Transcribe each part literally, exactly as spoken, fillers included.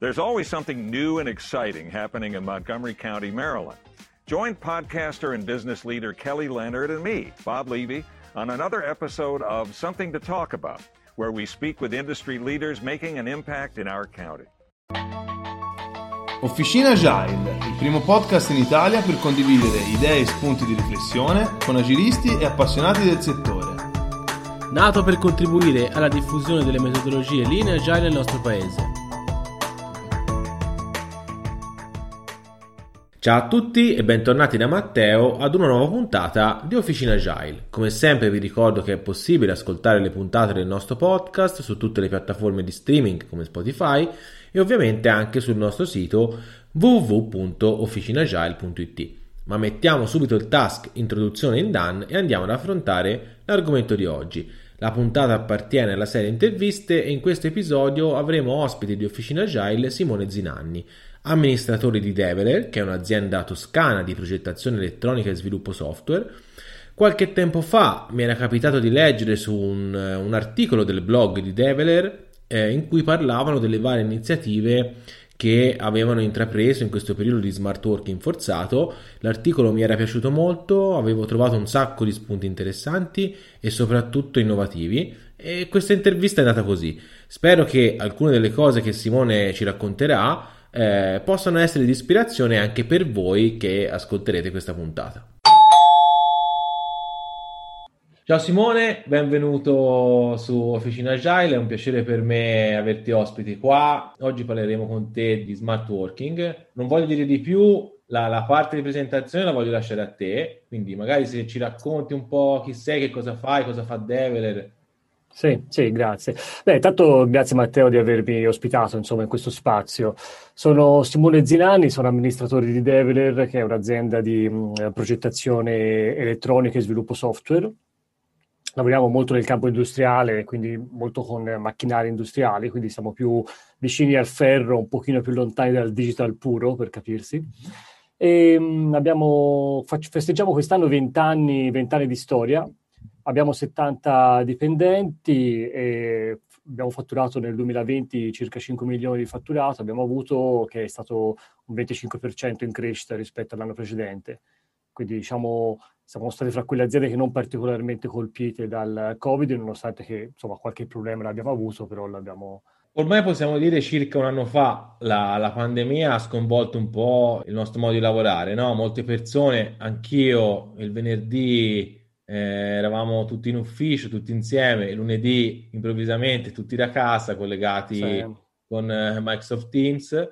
There's always something new and exciting happening in Montgomery County, Maryland. Join podcaster and business leader Kelly Leonard and me, Bob Levy, on another episode of Something to Talk About, where we speak with industry leaders making an impact in our county. Officina Agile, il primo podcast in Italia per condividere idee e spunti di riflessione con agilisti e appassionati del settore. Nato per contribuire alla diffusione delle metodologie Lean e Agile nel nostro paese. Ciao a tutti e bentornati da Matteo ad una nuova puntata di Officina Agile. Come sempre vi ricordo che è possibile ascoltare le puntate del nostro podcast su tutte le piattaforme di streaming come Spotify e ovviamente anche sul nostro sito w w w punto officinagile punto i t. Ma mettiamo subito il task introduzione in done e andiamo ad affrontare l'argomento di oggi. La puntata appartiene alla serie interviste e in questo episodio avremo ospite di Officina Agile Simone Zinanni, amministratore di Develer, che è un'azienda toscana di progettazione elettronica e sviluppo software. Qualche tempo fa mi era capitato di leggere su un, un articolo del blog di Develer eh, in cui parlavano delle varie iniziative che avevano intrapreso in questo periodo di smart working forzato. L'articolo mi era piaciuto molto, avevo trovato un sacco di spunti interessanti e soprattutto innovativi e questa intervista è nata così. Spero che alcune delle cose che Simone ci racconterà eh, possano essere di ispirazione anche per voi che ascolterete questa puntata. Ciao Simone, benvenuto su Officina Agile, è un piacere per me averti ospiti qua. Oggi parleremo con te di smart working. Non voglio dire di più, la, la parte di presentazione la voglio lasciare a te, quindi magari se ci racconti un po' chi sei, che cosa fai, cosa fa Develer. Sì, sì, grazie. Beh, intanto grazie Matteo di avermi ospitato insomma in questo spazio. Sono Simone Zinanni, sono amministratore di Develer, che è un'azienda di mh, progettazione elettronica e sviluppo software. Lavoriamo molto nel campo industriale, quindi molto con macchinari industriali, quindi siamo più vicini al ferro, un pochino più lontani dal digital puro, per capirsi. E, mh, abbiamo, fac- festeggiamo quest'anno venti anni, venti anni di storia. Abbiamo settanta dipendenti e abbiamo fatturato nel duemilaventi circa cinque milioni di fatturato. Abbiamo avuto, che è stato un venticinque per cento in crescita rispetto all'anno precedente. Quindi diciamo siamo stati fra quelle aziende che non particolarmente colpite dal Covid, nonostante che insomma qualche problema l'abbiamo avuto, però l'abbiamo... Ormai possiamo dire circa un anno fa la, la pandemia ha sconvolto un po' il nostro modo di lavorare, no? Molte persone, anch'io il venerdì eh, eravamo tutti in ufficio, tutti insieme, il lunedì improvvisamente tutti da casa collegati Sì. con eh, Microsoft Teams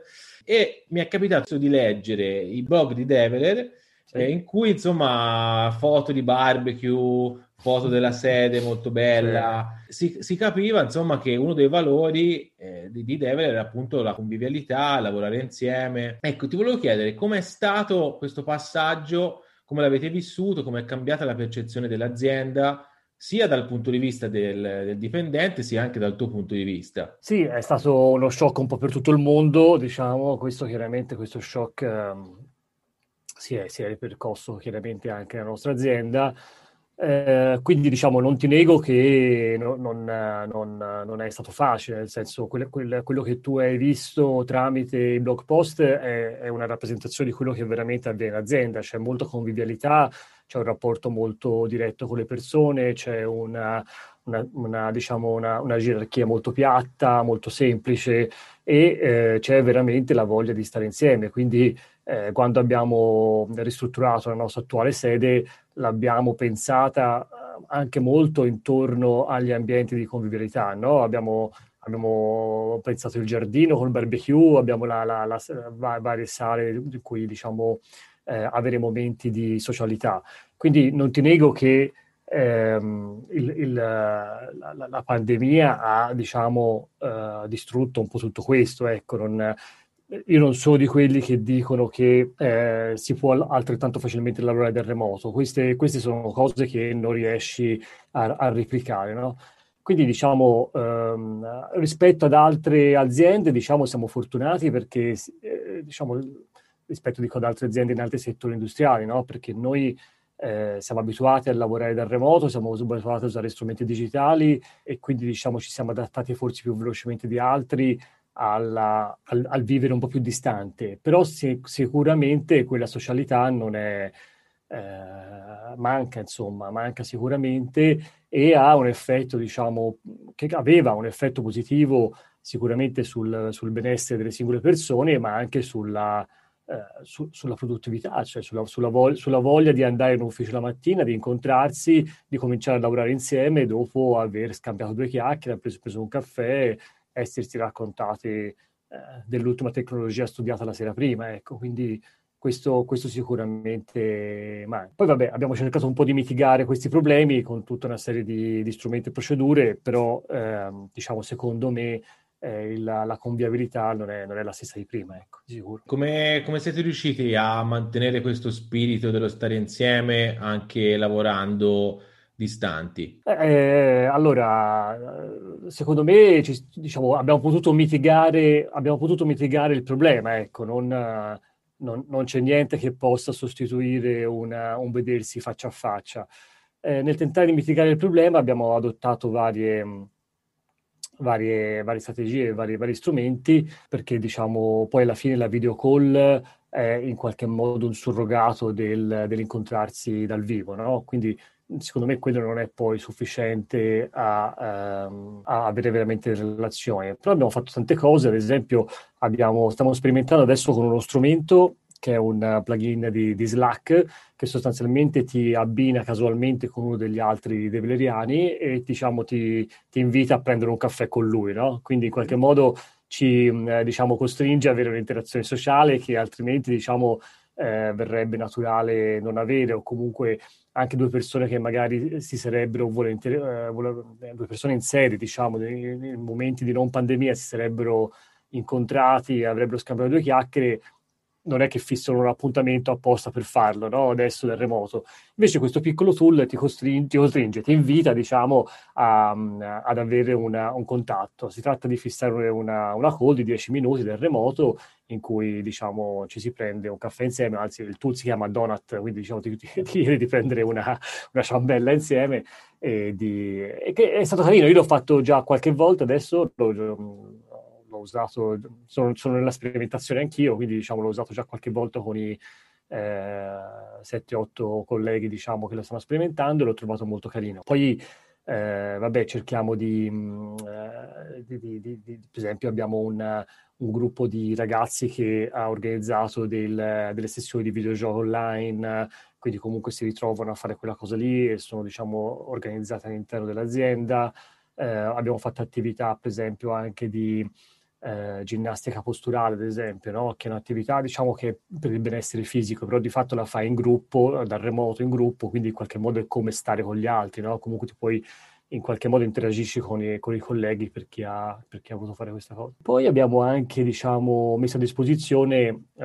e mi è capitato di leggere i blog di Develer eh, in cui insomma foto di barbecue, foto della sede molto bella, sì. si, si capiva insomma che uno dei valori eh, di, di Develer era appunto la convivialità, lavorare insieme. Ecco, ti volevo chiedere com'è stato questo passaggio, come l'avete vissuto, come è cambiata la percezione dell'azienda sia dal punto di vista del, del dipendente sia anche dal tuo punto di vista. Sì, è stato uno shock un po' per tutto il mondo, diciamo, questo chiaramente, questo shock um, si è, si è ripercosso chiaramente anche nella nostra azienda, eh, quindi diciamo non ti nego che no, non, non, non è stato facile, nel senso quel, quel, quello che tu hai visto tramite i blog post è, è una rappresentazione di quello che veramente avviene in azienda, c'è molta convivialità, c'è un rapporto molto diretto con le persone, c'è una, una, una, diciamo una, una gerarchia molto piatta, molto semplice e eh, c'è veramente la voglia di stare insieme. Quindi eh, quando abbiamo ristrutturato la nostra attuale sede l'abbiamo pensata anche molto intorno agli ambienti di convivialità, no? Abbiamo, abbiamo pensato il giardino col barbecue, abbiamo la, la, la, la varie sale in cui diciamo Eh, avere momenti di socialità. Quindi non ti nego che ehm, il, il, la, la pandemia ha, diciamo, eh, distrutto un po' tutto questo. Ecco, non, io non sono di quelli che dicono che eh, si può altrettanto facilmente lavorare da remoto. Queste, queste sono cose che non riesci a, a replicare, no? Quindi diciamo ehm, rispetto ad altre aziende diciamo siamo fortunati perché eh, diciamo rispetto dico, ad altre aziende in altri settori industriali, no? Perché noi eh, siamo abituati a lavorare dal remoto, siamo abituati a usare strumenti digitali e quindi diciamo ci siamo adattati forse più velocemente di altri alla, al, al vivere un po' più distante, però se, sicuramente quella socialità non è, eh, manca, insomma, manca sicuramente e ha un effetto, diciamo, che aveva un effetto positivo sicuramente sul, sul benessere delle singole persone, ma anche sulla, eh, su, sulla produttività, cioè sulla, sulla, vog- sulla voglia di andare in ufficio la mattina, di incontrarsi, di cominciare a lavorare insieme dopo aver scambiato due chiacchiere, aver preso, preso un caffè, essersi raccontati eh, dell'ultima tecnologia studiata la sera prima, ecco, quindi questo, questo sicuramente. Ma poi vabbè, abbiamo cercato un po' di mitigare questi problemi con tutta una serie di, di strumenti e procedure, però ehm, diciamo secondo me eh, il- la, la convivialità non è, non è la stessa di prima, ecco, di sicuro. Come, come siete riusciti a mantenere questo spirito dello stare insieme anche lavorando distanti? Eh, allora, eh, secondo me ci- diciamo, abbiamo potuto mitigare, abbiamo potuto mitigare il problema, ecco, non, eh, non- non c'è niente che possa sostituire una- un vedersi faccia a faccia. Eh, nel tentare di mitigare il problema abbiamo adottato varie, mh, varie, varie strategie, vari, vari strumenti, perché diciamo poi alla fine la video call è in qualche modo un surrogato del- dell'incontrarsi dal vivo, no? Quindi secondo me quello non è poi sufficiente a, ehm, a avere veramente relazioni. Però abbiamo fatto tante cose, ad esempio abbiamo, stiamo sperimentando adesso con uno strumento che è un plugin di, di Slack, che sostanzialmente ti abbina casualmente con uno degli altri develeriani e diciamo, ti, ti invita a prendere un caffè con lui, no? Quindi in qualche modo ci eh, diciamo, costringe ad avere un'interazione sociale che altrimenti diciamo, eh, verrebbe naturale non avere, o comunque anche due persone che magari si sarebbero volentieri, eh, vole- due persone in serie, diciamo, nei, nei momenti di non pandemia si sarebbero incontrati, avrebbero scambiato due chiacchiere, non è che fissano un appuntamento apposta per farlo, no? Adesso da remoto. Invece questo piccolo tool ti costringe, ti, costringe, ti invita, diciamo, a, ad avere una, un contatto. Si tratta di fissare una, una call di dieci minuti da remoto in cui, diciamo, ci si prende un caffè insieme, anzi il tool si chiama Donut, quindi diciamo ti, ti, ti chiede di prendere una, una ciambella insieme e, di, e che è stato carino. Io l'ho fatto già qualche volta, adesso lo, l'ho usato, sono, sono nella sperimentazione anch'io, quindi diciamo l'ho usato già qualche volta con i eh, sette otto colleghi diciamo che lo stanno sperimentando e l'ho trovato molto carino. Poi eh, vabbè cerchiamo di, mh, eh, di, di, di, di, per esempio abbiamo un, un gruppo di ragazzi che ha organizzato del, delle sessioni di videogioco online, quindi comunque si ritrovano a fare quella cosa lì e sono diciamo organizzate all'interno dell'azienda. Eh, abbiamo fatto attività per esempio anche di eh, ginnastica posturale, ad esempio, no? Che è un'attività, diciamo, che per il benessere fisico, però di fatto la fai in gruppo, dal remoto in gruppo, quindi in qualche modo è come stare con gli altri, no? Comunque ti puoi in qualche modo interagisci con i, con i colleghi per chi, ha, per chi ha voluto fare questa cosa. Poi abbiamo anche, diciamo, messo a disposizione eh,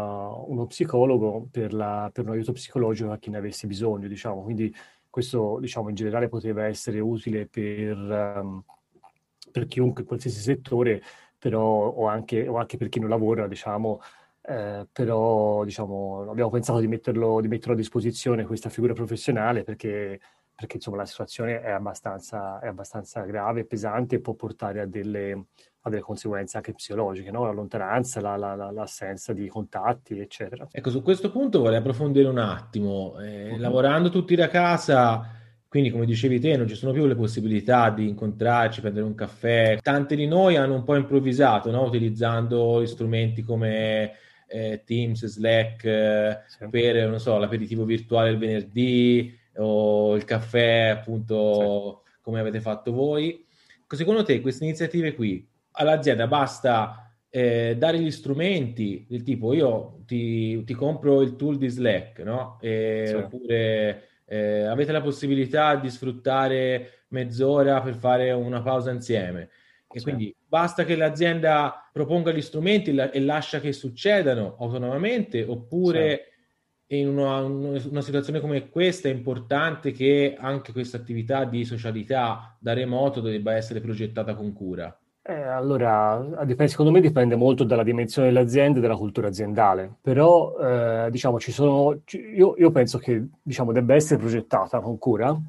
uno psicologo per, la, per un aiuto psicologico a chi ne avesse bisogno, diciamo, quindi questo, diciamo, in generale poteva essere utile per, um, per chiunque, in qualsiasi settore, però o anche, o anche per chi non lavora, diciamo, eh, però diciamo, abbiamo pensato di metterlo, di metterlo a disposizione questa figura professionale perché, perché insomma, la situazione è abbastanza, è abbastanza grave, pesante e può portare a delle, a delle conseguenze anche psicologiche, no? La lontananza, la, la, la, l'assenza di contatti, eccetera. Ecco, su questo punto vorrei approfondire un attimo. Eh, Mhm. lavorando tutti da casa, quindi come dicevi te, non ci sono più le possibilità di incontrarci, prendere un caffè. Tanti di noi hanno un po' improvvisato, no? Utilizzando strumenti come eh, Teams, Slack, eh, Sì, per, non so, l'aperitivo virtuale il venerdì o il caffè, sì. appunto, come avete fatto voi. Secondo te queste iniziative qui all'azienda basta eh, dare gli strumenti del tipo io ti, ti compro il tool di Slack, no? Eh, Sì, oppure eh, avete la possibilità di sfruttare mezz'ora per fare una pausa insieme. E sì. quindi basta che l'azienda proponga gli strumenti la- e lascia che succedano autonomamente, Sì. oppure in una, una situazione come questa è importante che anche questa attività di socialità da remoto debba essere progettata con cura. Eh, allora, dipende- secondo me dipende molto dalla dimensione dell'azienda e dalla cultura aziendale, però eh, diciamo ci sono, ci- io, io penso che diciamo, debba essere progettata con cura,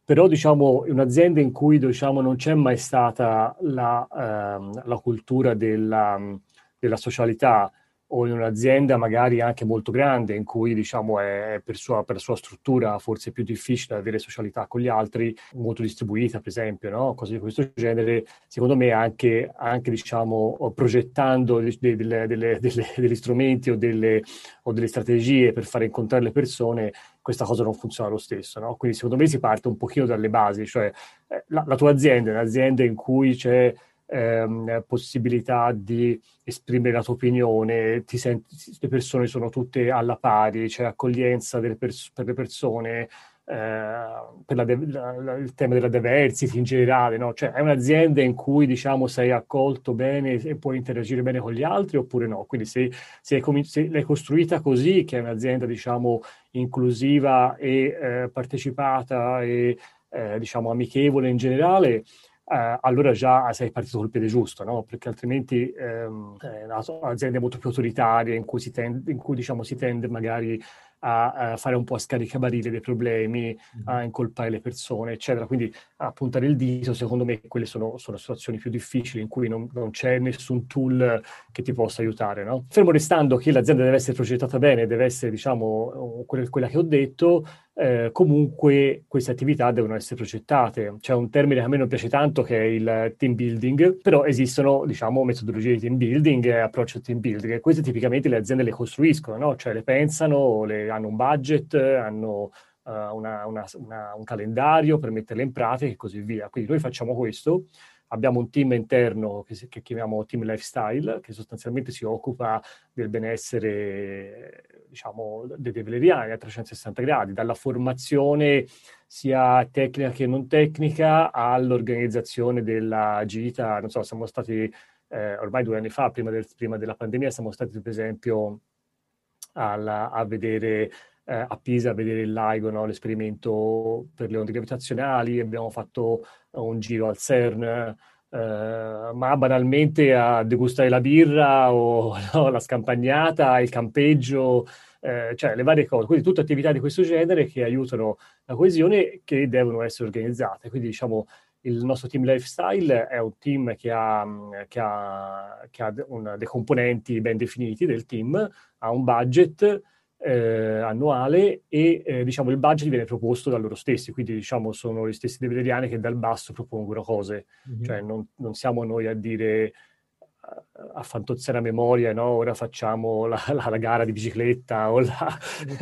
però diciamo è un'azienda in cui diciamo non c'è mai stata la, ehm, la cultura della, della socialità, o in un'azienda magari anche molto grande in cui diciamo è per sua, per sua struttura forse più difficile avere socialità con gli altri, molto distribuita per esempio, no? Cose di questo genere, secondo me anche, anche diciamo progettando delle, delle, delle, delle, degli strumenti o delle, o delle strategie per fare incontrare le persone, questa cosa non funziona lo stesso, no? Quindi secondo me si parte un pochino dalle basi, cioè la, la tua azienda è un'azienda in cui c'è Ehm, possibilità di esprimere la tua opinione, ti senti, le persone sono tutte alla pari, c'è accoglienza delle pers- per le persone, eh, per la de- la, la, il tema della diversity in generale, no? Cioè è un'azienda in cui diciamo sei accolto bene e puoi interagire bene con gli altri oppure no, quindi se, se, è com- se l'hai costruita così, che è un'azienda diciamo inclusiva e eh, partecipata e eh, diciamo amichevole in generale, Uh, allora già sei partito col piede giusto, no? Perché altrimenti ehm, eh, aziende molto più autoritarie in cui si tende, in cui diciamo si tende magari a, a fare un po' a scaricabarile dei problemi, mm-hmm. a incolpare le persone, eccetera. Quindi a puntare il dito, secondo me, quelle sono, sono situazioni più difficili in cui non, non c'è nessun tool che ti possa aiutare, no? Fermo restando che l'azienda deve essere progettata bene, deve essere, diciamo, quella, quella che ho detto. Eh, comunque queste attività devono essere progettate. C'è un termine che a me non piace tanto che è il team building, però esistono diciamo metodologie di team building e approccio team building e queste tipicamente le aziende le costruiscono, no? Cioè le pensano, le, hanno un budget, hanno uh, una, una, una, un calendario per metterle in pratica e così via. Quindi noi facciamo questo. Abbiamo un team interno che, che chiamiamo Team Lifestyle, che sostanzialmente si occupa del benessere, diciamo, dei develeriani a trecentosessanta gradi, dalla formazione sia tecnica che non tecnica all'organizzazione della gita. Non so, siamo stati eh, ormai due anni fa, prima, del, prima della pandemia, siamo stati per esempio alla, a vedere eh, a Pisa, a vedere il LIGO, no? L'esperimento per le onde gravitazionali, abbiamo fatto un giro al CERN, eh, ma banalmente a degustare la birra o no, la scampagnata, il campeggio, eh, cioè le varie cose. Quindi tutte attività di questo genere che aiutano la coesione, che devono essere organizzate. Quindi diciamo il nostro team lifestyle è un team che ha, che ha, che ha un, dei componenti ben definiti del team, ha un budget Eh, annuale e eh, diciamo il budget viene proposto da loro stessi, quindi diciamo sono gli stessi develeriani che dal basso propongono cose, mm-hmm. Cioè non, non siamo noi a dire a fantoziare a memoria, no? Ora facciamo la, la, la gara di bicicletta o la...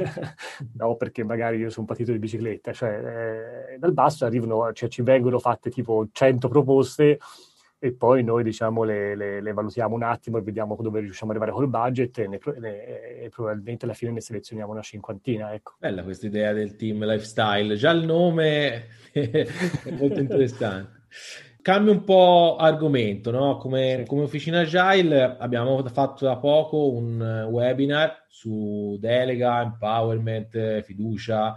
no, perché magari io sono partito di bicicletta, cioè eh, dal basso arrivano, cioè ci vengono fatte tipo cento proposte e poi noi diciamo le, le, le valutiamo un attimo e vediamo dove riusciamo ad arrivare col budget e, ne, ne, e probabilmente alla fine ne selezioniamo una cinquantina, ecco. Bella questa idea del team lifestyle, già il nome è molto interessante. Cambio un po' argomento, no? Come, sì. Come Officina Agile abbiamo fatto da poco un webinar su delega, empowerment, fiducia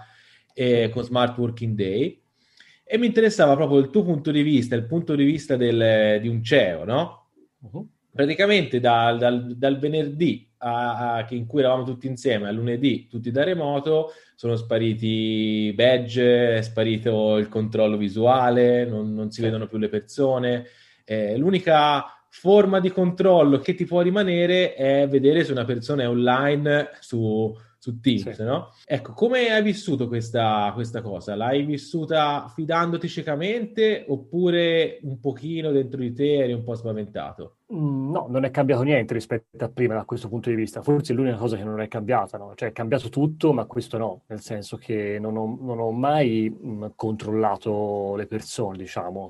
e con Smart Working Day. E mi interessava proprio il tuo punto di vista, il punto di vista del, di un C E O, no? Uh-huh. Praticamente dal, dal, dal venerdì a, a, che in cui eravamo tutti insieme, al lunedì tutti da remoto, sono spariti badge, è sparito il controllo visuale, non, non si vedono più le persone. Eh, l'unica forma di controllo che ti può rimanere è vedere se una persona è online su... su Teams, sì. No? Ecco, come hai vissuto questa, questa cosa? L'hai vissuta fidandoti ciecamente oppure un pochino dentro di te eri un po' spaventato? Mm, no, non è cambiato niente rispetto a prima da questo punto di vista. Forse è l'unica cosa che non è cambiata, no? Cioè è cambiato tutto, ma questo no, nel senso che non ho, non ho mai mh, controllato le persone, diciamo.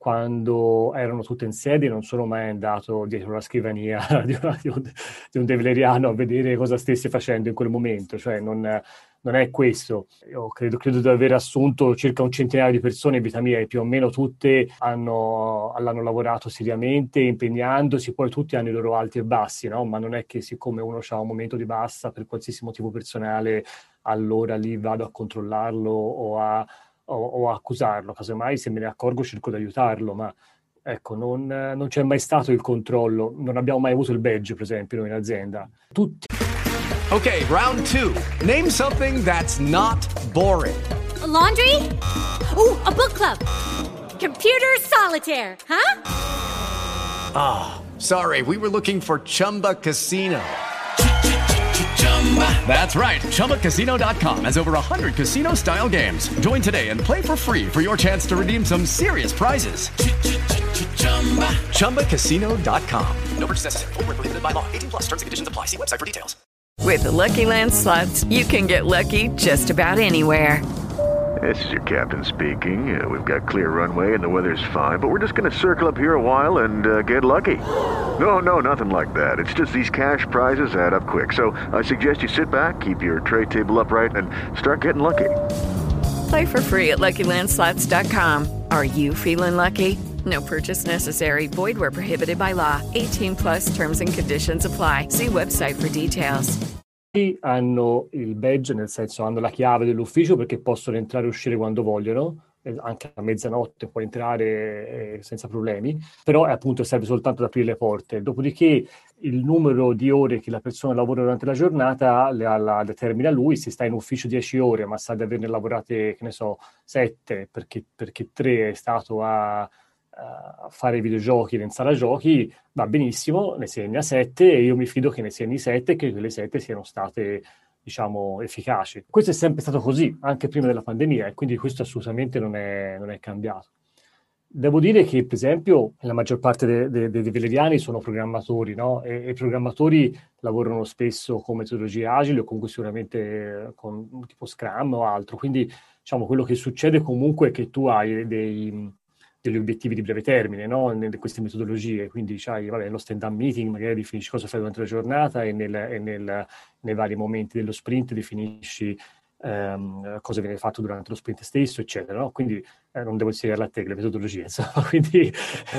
Quando erano tutte in sede non sono mai andato dietro la scrivania di, una, di, un, di un develeriano a vedere cosa stesse facendo in quel momento, cioè non, non è questo. Io credo, credo di aver assunto circa un centinaio di persone in vita mia e più o meno tutte hanno, hanno lavorato seriamente, impegnandosi, poi tutti hanno i loro alti e bassi, no? Ma non è che siccome uno ha un momento di bassa per qualsiasi motivo personale, allora lì vado a controllarlo o a o, o accusarlo, casomai se me ne accorgo cerco di aiutarlo, ma ecco, non, non c'è mai stato il controllo, non abbiamo mai avuto il badge, per esempio, noi in azienda. Tutti. Ok, round two. Name something that's not boring. A laundry? Ooh, a book club. Computer solitaire, huh? Ah, oh, sorry, we were looking for Chumba Casino. That's right, Chumba Casino dot com has over one hundred casino-style games. Join today and play for free for your chance to redeem some serious prizes. Chumba Casino dot com. No purchase necessary. Void where prohibited by law. eighteen plus terms and conditions apply. See website for details. With the Lucky Land Slots, you can get lucky just about anywhere. This is your captain speaking. Uh, we've got clear runway and the weather's fine, but we're just going to circle up here a while and uh, get lucky. No, no, nothing like that. It's just these cash prizes add up quick. So I suggest you sit back, keep your tray table upright, and start getting lucky. Play for free at Lucky Land Slots dot com. Are you feeling lucky? No purchase necessary. Void where prohibited by law. eighteen plus terms and conditions apply. See website for details. Hanno il badge, nel senso hanno la chiave dell'ufficio perché possono entrare e uscire quando vogliono, anche a mezzanotte puoi entrare eh, senza problemi, però eh, appunto serve soltanto ad aprire le porte. Dopodiché il numero di ore che la persona lavora durante la giornata le, la determina lui. Se sta in ufficio dieci ore ma sa di averne lavorate, che ne so, sette perché, perché tre è stato a a fare videogiochi in sala giochi, va benissimo, ne segna sette e io mi fido che ne segni sette e che quelle sette siano state, diciamo, efficaci. Questo è sempre stato così, anche prima della pandemia, e quindi questo assolutamente non è, non è cambiato. Devo dire che, per esempio, la maggior parte dei de, de, de valeriani sono programmatori, no? E, e i programmatori lavorano spesso con metodologie agili o comunque sicuramente con tipo Scrum o altro. Quindi, diciamo, quello che succede comunque è che tu hai dei... degli obiettivi di breve termine, no? In queste metodologie, quindi c'hai vabbè, lo stand-up meeting, magari definisci cosa fai durante la giornata e, nel, e nel, nei vari momenti dello sprint definisci um, cosa viene fatto durante lo sprint stesso, eccetera, no? Quindi eh, non devo insegnare a te le metodologie, insomma, quindi,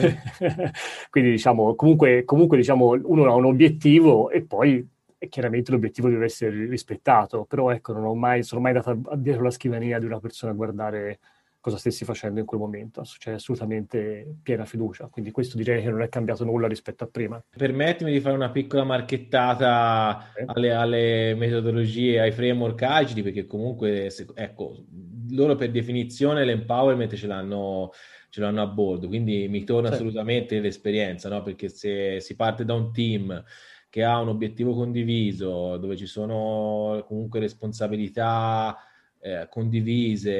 quindi diciamo, comunque, comunque diciamo, uno ha un obiettivo e poi e chiaramente l'obiettivo deve essere rispettato, però ecco, non ho mai, sono mai andato dietro la scrivania di una persona a guardare cosa stessi facendo in quel momento, c'è assolutamente piena fiducia, quindi questo direi che non è cambiato nulla rispetto a prima. Permettimi di fare una piccola marchettata eh. alle, alle metodologie, ai framework agili, perché comunque, ecco, loro per definizione l'empowerment ce l'hanno, ce l'hanno a bordo, quindi mi torna sì. assolutamente l'esperienza, no? Perché se si parte da un team che ha un obiettivo condiviso, dove ci sono comunque responsabilità Eh, condivise,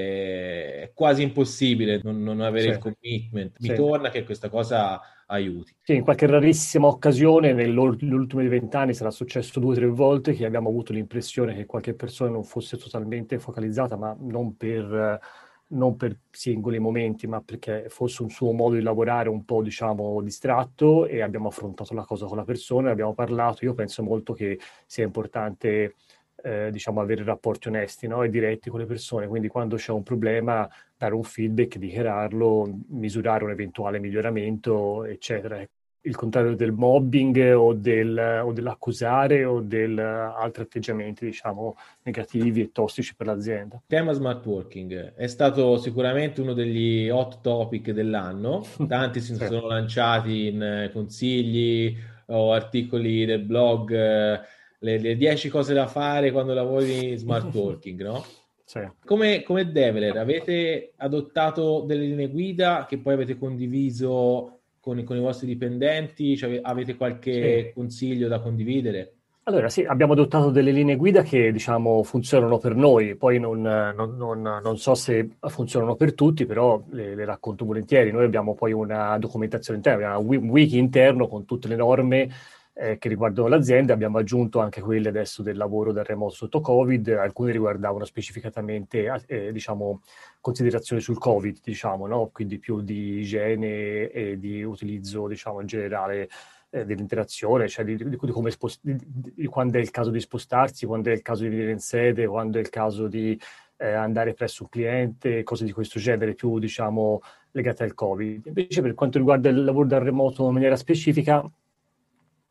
è quasi impossibile non, non avere sì. il commitment. Mi sì. torna che questa cosa aiuti. Sì, in qualche rarissima occasione negli ultimi vent'anni sarà successo due o tre volte che abbiamo avuto l'impressione che qualche persona non fosse totalmente focalizzata, ma non per, non per singoli momenti, ma perché fosse un suo modo di lavorare un po', diciamo, distratto, e abbiamo affrontato la cosa con la persona, abbiamo parlato. Io penso molto che sia importante Eh, diciamo avere rapporti onesti, no? E diretti con le persone, quindi quando c'è un problema dare un feedback, dichiararlo, misurare un eventuale miglioramento, eccetera. Il contrario del mobbing o, del, o dell'accusare o del altri atteggiamenti, diciamo, negativi e tossici per l'azienda. Il tema smart working è stato sicuramente uno degli hot topic dell'anno, tanti si sì. sono lanciati in consigli o articoli del blog, Le, le dieci cose da fare quando lavori in smart working, no? Sì. Come, come Develer, avete adottato delle linee guida che poi avete condiviso con, con i vostri dipendenti? Cioè, avete qualche sì. consiglio da condividere? Allora sì, abbiamo adottato delle linee guida che, diciamo, funzionano per noi, poi non, non, non, non so se funzionano per tutti, però le, le racconto volentieri. Noi abbiamo poi una documentazione interna, un wiki interno con tutte le norme Eh, che riguardano l'azienda. Abbiamo aggiunto anche quelle adesso del lavoro da remoto sotto Covid, alcune riguardavano specificatamente eh, diciamo considerazioni sul Covid, diciamo, no? Quindi più di igiene e di utilizzo, diciamo, in generale eh, dell'interazione, cioè di, di, di come spost- di, di quando è il caso di spostarsi, quando è il caso di venire in sede, quando è il caso di eh, andare presso un cliente, cose di questo genere più, diciamo, legate al Covid. Invece per quanto riguarda il lavoro da remoto in maniera specifica,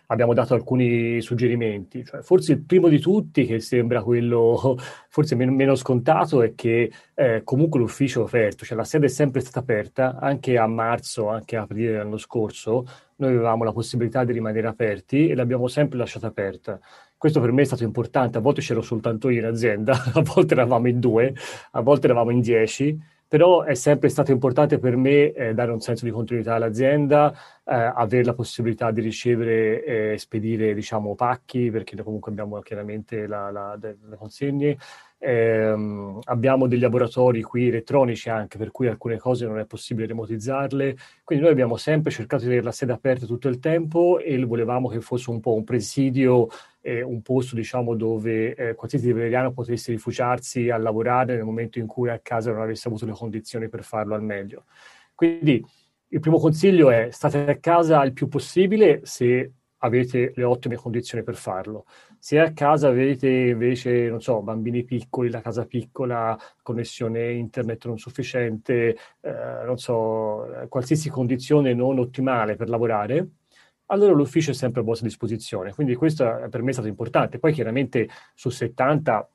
abbiamo dato alcuni suggerimenti. Cioè, forse il primo di tutti, che sembra quello forse meno, meno scontato, è che eh, comunque l'ufficio è aperto, cioè la sede è sempre stata aperta, anche a marzo, anche a aprile dell'anno scorso, noi avevamo la possibilità di rimanere aperti e l'abbiamo sempre lasciata aperta. Questo per me è stato importante, a volte c'ero soltanto io in azienda, a volte eravamo in due, a volte eravamo in dieci, però è sempre stato importante per me eh, dare un senso di continuità all'azienda, eh, avere la possibilità di ricevere e spedire, diciamo, pacchi, perché comunque abbiamo chiaramente la, la, le consegne. Eh, abbiamo dei laboratori qui elettronici anche, per cui alcune cose non è possibile remotizzarle. Quindi noi abbiamo sempre cercato di tenere la sede aperta tutto il tempo e volevamo che fosse un po' un presidio, eh, un posto, diciamo, dove eh, qualsiasi italiano potesse rifugiarsi a lavorare nel momento in cui a casa non avesse avuto le condizioni per farlo al meglio. Quindi il primo consiglio è: state a casa il più possibile se avete le ottime condizioni per farlo. Se a casa avete invece, non so, bambini piccoli, la casa piccola, connessione internet non sufficiente, eh, non so, qualsiasi condizione non ottimale per lavorare, allora l'ufficio è sempre a vostra disposizione. Quindi questo per me è stato importante. Poi chiaramente su settanta,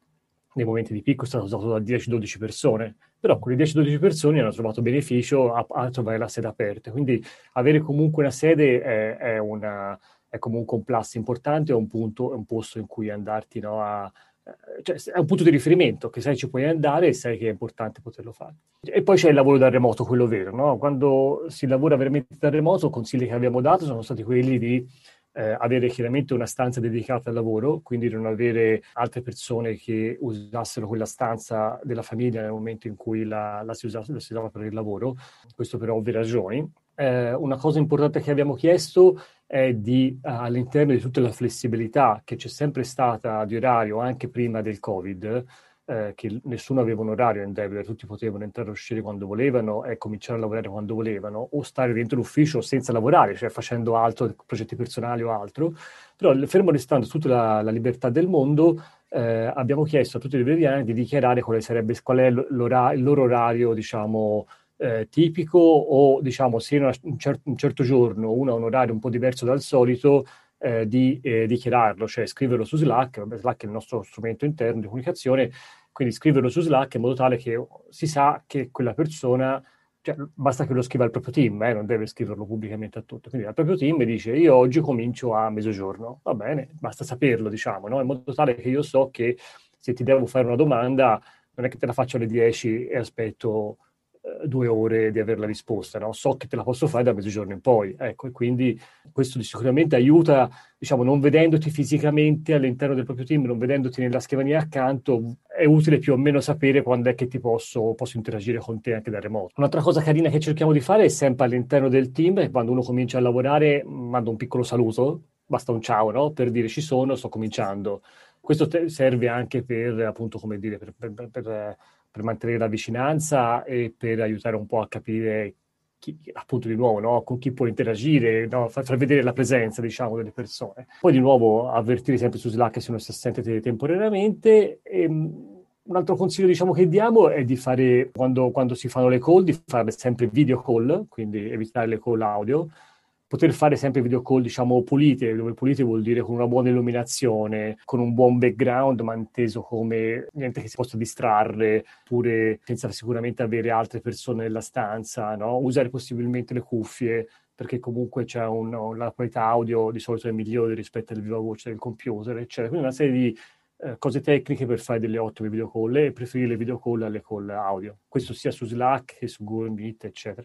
nei momenti di picco, è stato usato da dieci dodici persone, però quelle dieci dodici persone hanno trovato beneficio a, a trovare la sede aperta. Quindi avere comunque una sede è, è, una, è comunque un plus importante, è un punto, è un posto in cui andarti, no, a, cioè è un punto di riferimento, che sai ci puoi andare e sai che è importante poterlo fare. E poi c'è il lavoro da remoto, quello vero, no? Quando si lavora veramente da remoto, consigli che abbiamo dato sono stati quelli di eh, avere chiaramente una stanza dedicata al lavoro, quindi non avere altre persone che usassero quella stanza della famiglia nel momento in cui la, la, si, usava, la si usava per il lavoro, questo per ovvie ragioni. Eh, una cosa importante che abbiamo chiesto è di, uh, all'interno di tutta la flessibilità che c'è sempre stata di orario anche prima del Covid, eh, che nessuno aveva un orario in Endeavour, tutti potevano entrare e uscire quando volevano e cominciare a lavorare quando volevano, o stare dentro l'ufficio senza lavorare, cioè facendo altro, progetti personali o altro. Però fermo restando tutta la, la libertà del mondo, eh, abbiamo chiesto a tutti i liberiani di dichiarare quale sarebbe, qual è il loro orario, diciamo, Eh, tipico, o diciamo se in una, un, cer- un certo giorno uno ha un orario un po' diverso dal solito, eh, di eh, dichiararlo, cioè scriverlo su Slack. Slack è il nostro strumento interno di comunicazione, quindi scriverlo su Slack in modo tale che si sa che quella persona, cioè, basta che lo scriva al proprio team, eh, non deve scriverlo pubblicamente a tutti, quindi al proprio team dice: io oggi comincio a mezzogiorno, va bene, basta saperlo, diciamo, no? In modo tale che io so che se ti devo fare una domanda non è che te la faccio alle dieci e aspetto due ore di avere la risposta, no? So che te la posso fare da mezzogiorno in poi, ecco, e quindi questo sicuramente aiuta, diciamo, non vedendoti fisicamente all'interno del proprio team, non vedendoti nella scrivania accanto, è utile più o meno sapere quando è che ti posso, posso interagire con te anche da remoto. Un'altra cosa carina che cerchiamo di fare è sempre all'interno del team, e quando uno comincia a lavorare manda un piccolo saluto, basta un ciao, no? Per dire: ci sono, sto cominciando. Questo te- serve anche per, appunto, come dire, per, per, per, per per mantenere la vicinanza e per aiutare un po' a capire chi, appunto, di nuovo, no? Con chi può interagire, no? Far, far vedere la presenza, diciamo, delle persone. Poi di nuovo avvertire sempre su Slack se uno si assente te- temporaneamente. E, un altro consiglio, diciamo, che diamo è di fare, quando, quando si fanno le call, di farle sempre video call, quindi evitare le call audio. Poter fare sempre video call, diciamo, pulite, dove pulite vuol dire con una buona illuminazione, con un buon background, ma inteso come niente che si possa distrarre, oppure senza sicuramente avere altre persone nella stanza, no? Usare possibilmente le cuffie, perché comunque c'è un, una qualità audio di solito è migliore rispetto al viva voce del computer, eccetera. Quindi una serie di eh, cose tecniche per fare delle ottime video call, e preferire le video call alle call audio. Questo sia su Slack che su Google Meet, eccetera.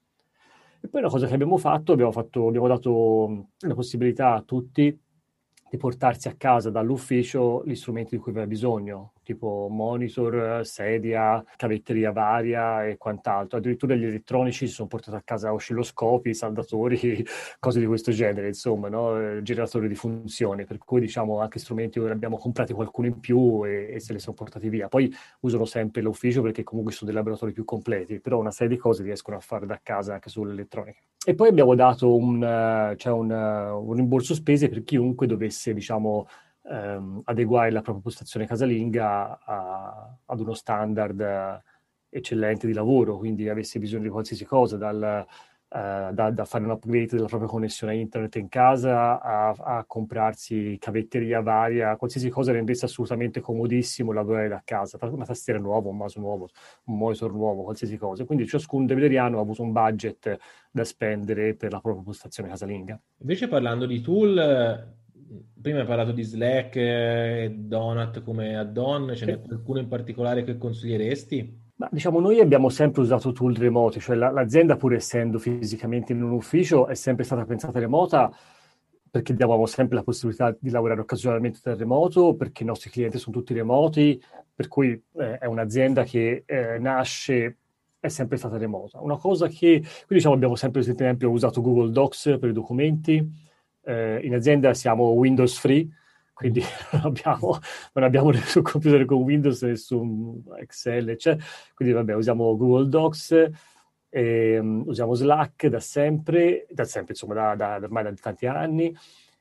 E poi una cosa che abbiamo fatto, abbiamo, fatto, abbiamo dato la possibilità a tutti di portarsi a casa dall'ufficio gli strumenti di cui aveva bisogno, tipo monitor, sedia, cavetteria varia e quant'altro. Addirittura gli elettronici si sono portati a casa oscilloscopi, saldatori, cose di questo genere, insomma, no? Generatori di funzioni, per cui, diciamo, anche strumenti ora abbiamo comprati qualcuno in più e, e se li sono portati via. Poi usano sempre l'ufficio perché comunque sono dei laboratori più completi, però una serie di cose riescono a fare da casa anche sull'elettronica. E poi abbiamo dato un, uh, cioè un, uh, un rimborso spese per chiunque dovesse, diciamo, um, adeguare la propria postazione casalinga a, ad uno standard uh, eccellente di lavoro, quindi avesse bisogno di qualsiasi cosa, dal, uh, da, da fare un upgrade della propria connessione a internet in casa, a, a comprarsi cavetteria varia, qualsiasi cosa rendesse assolutamente comodissimo lavorare da casa, una tastiera nuova, un mouse nuovo, un monitor nuovo, qualsiasi cosa. Quindi ciascun devederiano ha avuto un budget da spendere per la propria postazione casalinga. Invece parlando di tool, prima hai parlato di Slack e Donut come add-on, ce n'è qualcuno in particolare che consiglieresti? Ma, diciamo, noi abbiamo sempre usato tool remoti, cioè la, l'azienda, pur essendo fisicamente in un ufficio, è sempre stata pensata remota perché davamo sempre la possibilità di lavorare occasionalmente da remoto, perché i nostri clienti sono tutti remoti, per cui eh, è un'azienda che eh, nasce, è sempre stata remota. Una cosa che, quindi diciamo, abbiamo sempre, per esempio, usato Google Docs per i documenti, eh, in azienda siamo Windows free, quindi non abbiamo, non abbiamo nessun computer con Windows, nessun Excel, eccetera. Quindi vabbè, usiamo Google Docs, e, um, usiamo Slack da sempre, da sempre, insomma, da, da, ormai da tanti anni.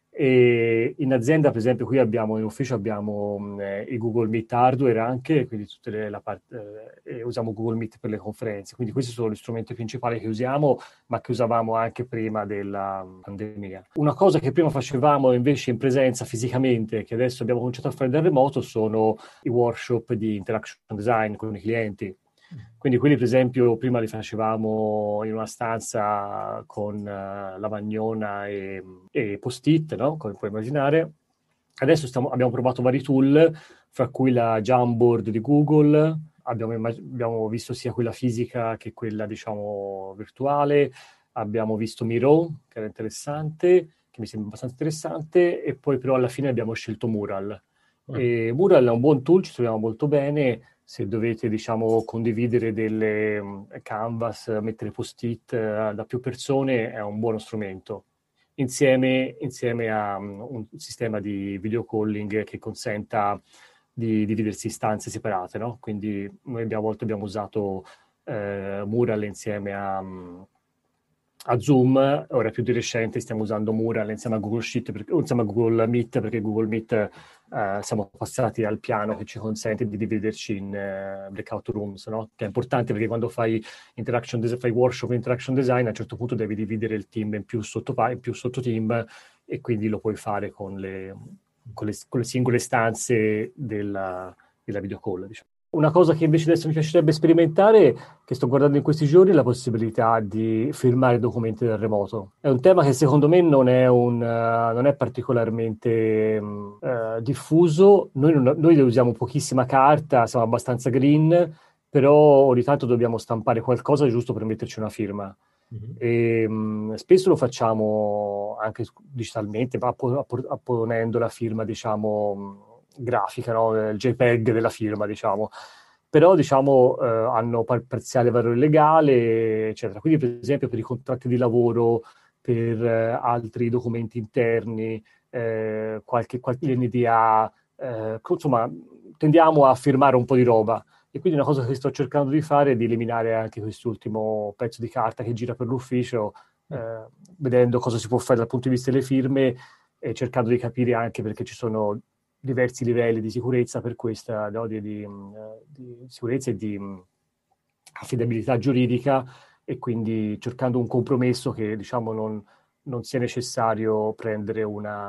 E in azienda, per esempio, qui abbiamo, in ufficio abbiamo um, eh, il Google Meet hardware anche, quindi tutte le, la parte, eh, e usiamo Google Meet per le conferenze. Quindi questi sono gli strumenti principali che usiamo, ma che usavamo anche prima della pandemia. Una cosa che prima facevamo invece in presenza fisicamente, che adesso abbiamo cominciato a fare da remoto, sono i workshop di interaction design con i clienti. Quindi quelli, per esempio, prima li facevamo in una stanza con uh, lavagnona e, e post-it, no? Come puoi immaginare. Adesso stiamo, abbiamo provato vari tool, fra cui la Jamboard di Google, abbiamo, immag- abbiamo visto sia quella fisica che quella, diciamo, virtuale, abbiamo visto Miro, che era interessante, che mi sembra abbastanza interessante, e poi però alla fine abbiamo scelto Mural. Mm. E Mural è un buon tool, ci troviamo molto bene. Se dovete, diciamo, condividere delle um, canvas, mettere post-it uh, da più persone, è un buono strumento. Insieme, insieme a um, un sistema di video calling che consenta di dividersi in stanze separate, no? Quindi noi abbiamo, a volte abbiamo usato uh, Mural insieme a, um, a Zoom, ora più di recente stiamo usando Mural insieme a Google Sheet, perché, insieme a Google Meet, perché Google Meet uh, siamo passati al piano che ci consente di dividerci in uh, breakout rooms, no? Che è importante perché quando fai interaction des- fai workshop in interaction design, a un certo punto devi dividere il team in più sotto, in più sotto team, e quindi lo puoi fare con le, con le, con le singole stanze della, della video call, diciamo. Una cosa che invece adesso mi piacerebbe sperimentare, che sto guardando in questi giorni, è la possibilità di firmare documenti da remoto. È un tema che secondo me non è, un, uh, non è particolarmente uh, diffuso. Noi, non, noi usiamo pochissima carta, siamo abbastanza green, però ogni tanto dobbiamo stampare qualcosa giusto per metterci una firma. Mm-hmm. E, um, spesso lo facciamo anche digitalmente, apponendo la firma, diciamo, grafica, no? Il JPEG della firma, diciamo, però diciamo eh, hanno par- parziale valore legale, eccetera. Quindi, per esempio, per i contratti di lavoro, per eh, altri documenti interni, eh, qualche, qualche N D A, eh, insomma, tendiamo a firmare un po' di roba. E quindi una cosa che sto cercando di fare è di eliminare anche quest'ultimo pezzo di carta che gira per l'ufficio, eh, vedendo cosa si può fare dal punto di vista delle firme e cercando di capire anche perché ci sono diversi livelli di sicurezza per questa, no, di, di, di sicurezza e di um, affidabilità giuridica, e quindi cercando un compromesso che, diciamo, non, non sia necessario prendere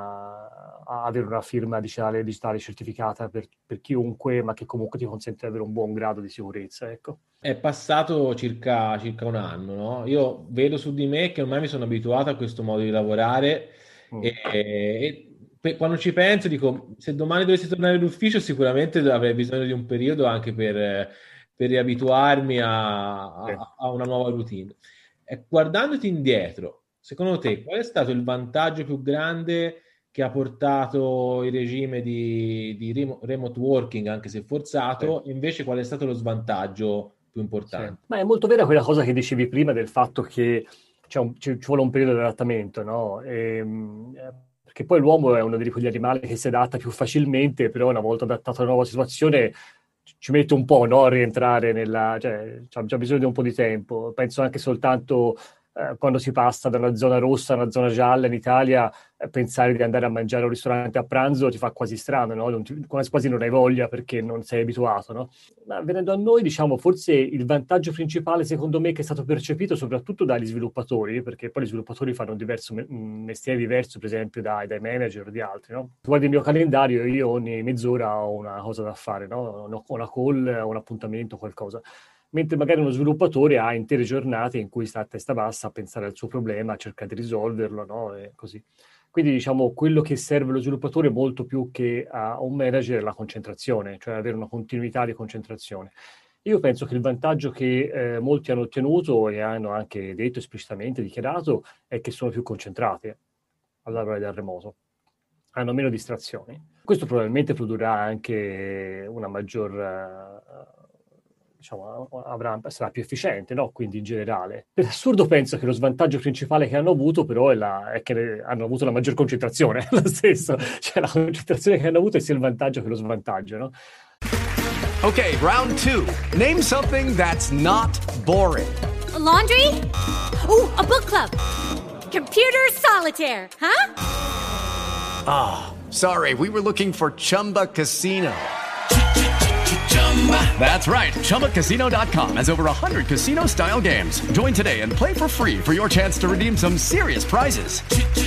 una avere una firma digitale, digitale certificata per, per chiunque, ma che comunque ti consente di avere un buon grado di sicurezza, ecco. È passato circa, circa un anno, no? Io vedo su di me che ormai mi sono abituato a questo modo di lavorare mm. e, e quando ci penso dico, se domani dovessi tornare all'ufficio sicuramente avrei bisogno di un periodo anche per, per riabituarmi a, a, a una nuova routine. E guardandoti indietro, secondo te qual è stato il vantaggio più grande che ha portato il regime di, di remote working, anche se forzato, sì. E invece qual è stato lo svantaggio più importante? Sì. Ma è molto vera quella cosa che dicevi prima del fatto che c'è un, ci, ci vuole un periodo di adattamento, no? E, perché poi l'uomo è uno di quegli animali che si adatta più facilmente, però una volta adattato a una nuova situazione ci mette un po', no, a rientrare nella... cioè c'ha, c'ha bisogno di un po' di tempo. Penso anche soltanto eh, quando si passa da una zona rossa a una zona gialla in Italia, eh, pensare di andare a mangiare a un ristorante a pranzo ti fa quasi strano, no? Non ti, quasi, quasi non hai voglia perché non sei abituato, no? Ma venendo a noi, diciamo, forse il vantaggio principale, secondo me, che è stato percepito soprattutto dagli sviluppatori, perché poi gli sviluppatori fanno un diverso me- un mestiere diverso, per esempio, dai, dai manager o di altri, no? Se guardi il mio calendario, io ogni mezz'ora ho una cosa da fare, no? Ho una call, ho un appuntamento, qualcosa. Mentre magari uno sviluppatore ha intere giornate in cui sta a testa bassa a pensare al suo problema, a cercare di risolverlo, no? E così. Quindi, diciamo, quello che serve allo sviluppatore molto più che a un manager è la concentrazione, cioè avere una continuità di concentrazione. Io penso che il vantaggio che eh, molti hanno ottenuto e hanno anche detto esplicitamente, dichiarato, è che sono più concentrati a lavorare da remoto, hanno meno distrazioni. Questo probabilmente produrrà anche una maggior... Uh, diciamo, avrà, sarà più efficiente, no? Quindi in generale. Per assurdo penso che lo svantaggio principale che hanno avuto però è, la, è che hanno avuto la maggior concentrazione, lo stesso. Cioè la concentrazione che hanno avuto è sia il vantaggio che lo svantaggio, no? Okay, round two. Name something that's not boring. A laundry? Ooh, a book club. Computer solitaire, huh? Ah, oh, sorry, we were looking for Chumba Casino. That's right. Chumba Casino dot com has over one hundred casino-style games. Join today and play for free for your chance to redeem some serious prizes.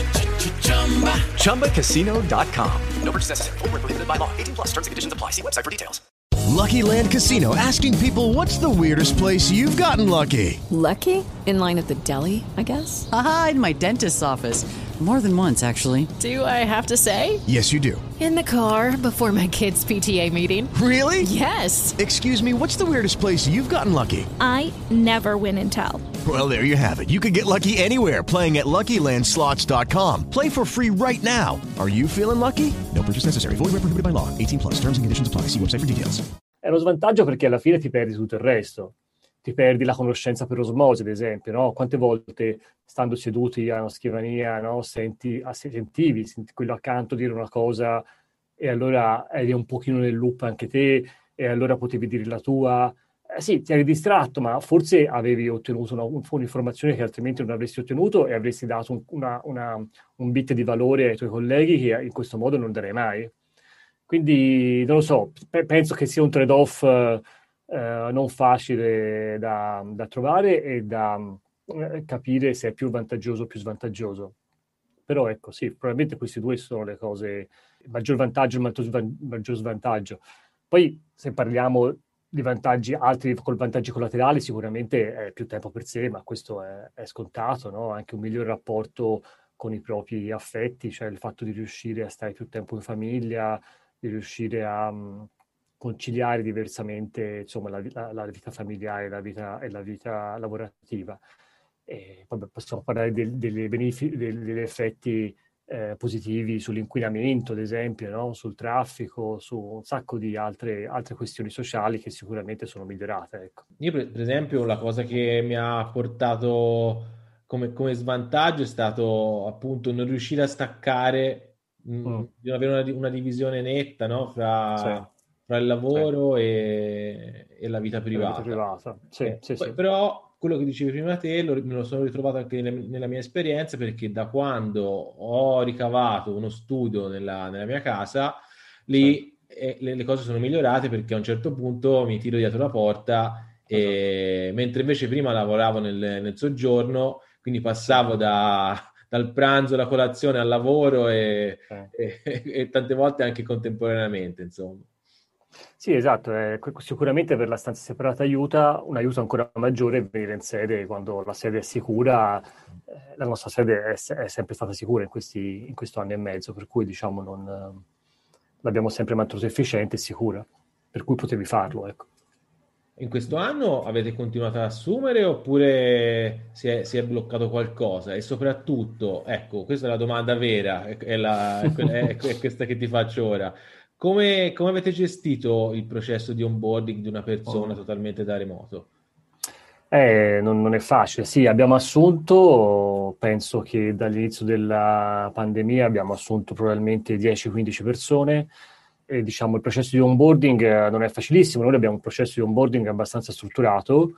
Chumba Casino dot com. No purchase necessary. Void where prohibited by law. eighteen plus. Terms and conditions apply. See website for details. Lucky Land Casino, asking people, what's the weirdest place you've gotten lucky? Lucky? In line at the deli, I guess? Aha, in my dentist's office. More than once, actually. Do I have to say? Yes, you do. In the car before my kids' P T A meeting. Really? Yes. Excuse me, what's the weirdest place you've gotten lucky? I never win and tell. Well, there you have it. You can get lucky anywhere, playing at Lucky Land Slots dot com. Play for free right now. Are you feeling lucky? No purchase necessary. Void where prohibited by law. eighteen plus. Terms and conditions apply. See website for details. È uno svantaggio perché alla fine ti perdi tutto il resto. Ti perdi la conoscenza per osmosi, ad esempio, no? Quante volte, stando seduti a una scrivania, no? Senti, sentivi senti quello accanto dire una cosa e allora eri un pochino nel loop anche te e allora potevi dire la tua. Eh sì, ti eri distratto, ma forse avevi ottenuto una, un'informazione che altrimenti non avresti ottenuto e avresti dato un, una, una, un bit di valore ai tuoi colleghi che in questo modo non darei mai. Quindi, non lo so, pe- penso che sia un trade-off eh, non facile da, da trovare e da eh, capire se è più vantaggioso o più svantaggioso. Però ecco, sì, probabilmente questi due sono le cose, il maggior vantaggio e il maggior, svan- maggior svantaggio. Poi, se parliamo di vantaggi altri con vantaggi collaterali, sicuramente è più tempo per sé, ma questo è, è scontato, no? Anche un miglior rapporto con i propri affetti, cioè il fatto di riuscire a stare più tempo in famiglia, di riuscire a um, conciliare diversamente, insomma, la, la, la vita familiare la vita, e la vita lavorativa. E vabbè, possiamo parlare del, delle benefici, del, degli effetti eh, positivi sull'inquinamento, ad esempio, no? Sul traffico, su un sacco di altre, altre questioni sociali che sicuramente sono migliorate. Ecco. Io, per, per esempio, la cosa che mi ha portato come, come svantaggio è stato appunto non riuscire a staccare, Mm. di non avere una, una divisione netta, no? fra, sì. fra il lavoro sì. e, e la vita privata. La vita privata. Sì, eh, sì, poi, sì. Però quello che dicevi prima te lo, me lo sono ritrovato anche nella, nella mia esperienza, perché da quando ho ricavato uno studio nella, nella mia casa, lì sì. eh, le, le cose sono migliorate, perché a un certo punto mi tiro dietro la porta, e, esatto. mentre invece prima lavoravo nel, nel soggiorno, quindi passavo sì. da... dal pranzo alla colazione al lavoro e, eh. e, e tante volte anche contemporaneamente, insomma. Sì, esatto, eh, sicuramente per la stanza separata aiuta, un aiuto ancora maggiore è venire in sede quando la sede è sicura. Eh, la nostra sede è, è sempre stata sicura in, questi, in questo anno e mezzo, per cui diciamo non eh, l'abbiamo sempre mantenuta efficiente e sicura, per cui potevi farlo, ecco. In questo anno avete continuato ad assumere oppure si è, si è bloccato qualcosa? E soprattutto, ecco, questa è la domanda vera, è, è, la, è, è, è questa che ti faccio ora. Come, come avete gestito il processo di onboarding di una persona oh. totalmente da remoto? Eh, non, non è facile. Sì, abbiamo assunto, penso che dall'inizio della pandemia abbiamo assunto probabilmente dieci quindici persone. E, diciamo, il processo di onboarding eh, non è facilissimo. Noi abbiamo un processo di onboarding abbastanza strutturato,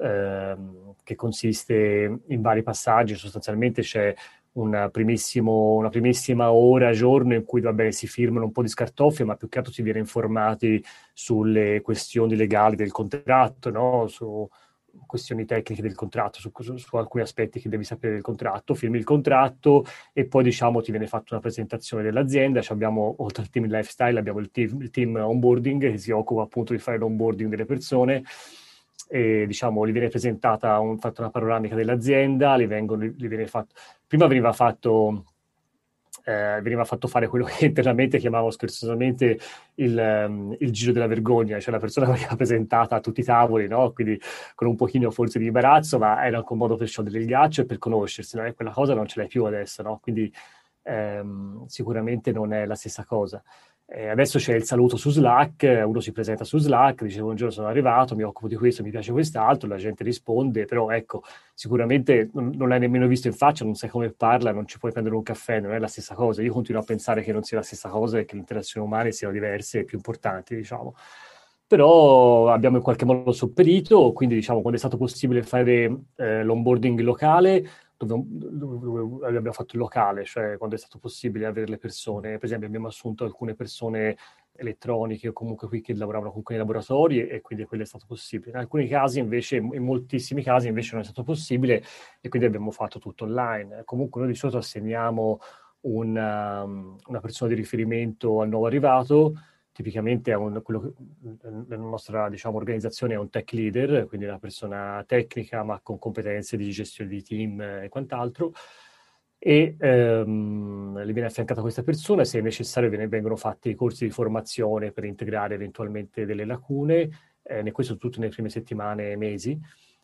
ehm, che consiste in vari passaggi. Sostanzialmente c'è una, primissimo, una primissima ora al giorno in cui, va bene, si firmano un po' di scartoffie, ma più che altro si viene informati sulle questioni legali del contratto, no? Su questioni tecniche del contratto, su, su, su alcuni aspetti che devi sapere del contratto, firmi il contratto e poi, diciamo, ti viene fatta una presentazione dell'azienda. Ci abbiamo, oltre al team lifestyle, abbiamo il team, il team onboarding che si occupa appunto di fare l'onboarding delle persone. E, diciamo, gli viene presentata un, fatta una panoramica dell'azienda, gli vengono, gli viene fatto, prima veniva fatto eh, veniva fatto fare quello che internamente chiamavamo scherzosamente il, um, il giro della vergogna, cioè la persona veniva presentata a tutti i tavoli, no? Quindi con un pochino forse di imbarazzo, ma era anche un modo per sciogliere il ghiaccio e per conoscersi, no? E quella cosa non ce l'hai più adesso, no? Quindi ehm, sicuramente non è la stessa cosa. Eh, adesso c'è il saluto su Slack, uno si presenta su Slack, dice buongiorno, sono arrivato, mi occupo di questo, mi piace quest'altro, la gente risponde, però ecco, sicuramente non, non l'hai nemmeno visto in faccia, non sai come parla, non ci puoi prendere un caffè, non è la stessa cosa. Io continuo a pensare che non sia la stessa cosa e che le interazioni umane siano diverse e più importanti, diciamo. Però abbiamo in qualche modo sopperito, quindi diciamo quando è stato possibile fare eh, l'onboarding locale, dove, dove, dove abbiamo fatto il locale, cioè quando è stato possibile avere le persone, per esempio abbiamo assunto alcune persone elettroniche o comunque qui che lavoravano con quei laboratori e quindi quello è stato possibile. In alcuni casi invece, in moltissimi casi invece non è stato possibile e quindi abbiamo fatto tutto online. Comunque noi di solito assegniamo una, una persona di riferimento al nuovo arrivato. Tipicamente è un, quello che, la nostra, diciamo, organizzazione è un tech leader, quindi una persona tecnica ma con competenze di gestione di team e quant'altro, e ehm, gli viene affiancata questa persona. Se è necessario viene, vengono fatti i corsi di formazione per integrare eventualmente delle lacune, eh, questo tutto nelle prime settimane e mesi,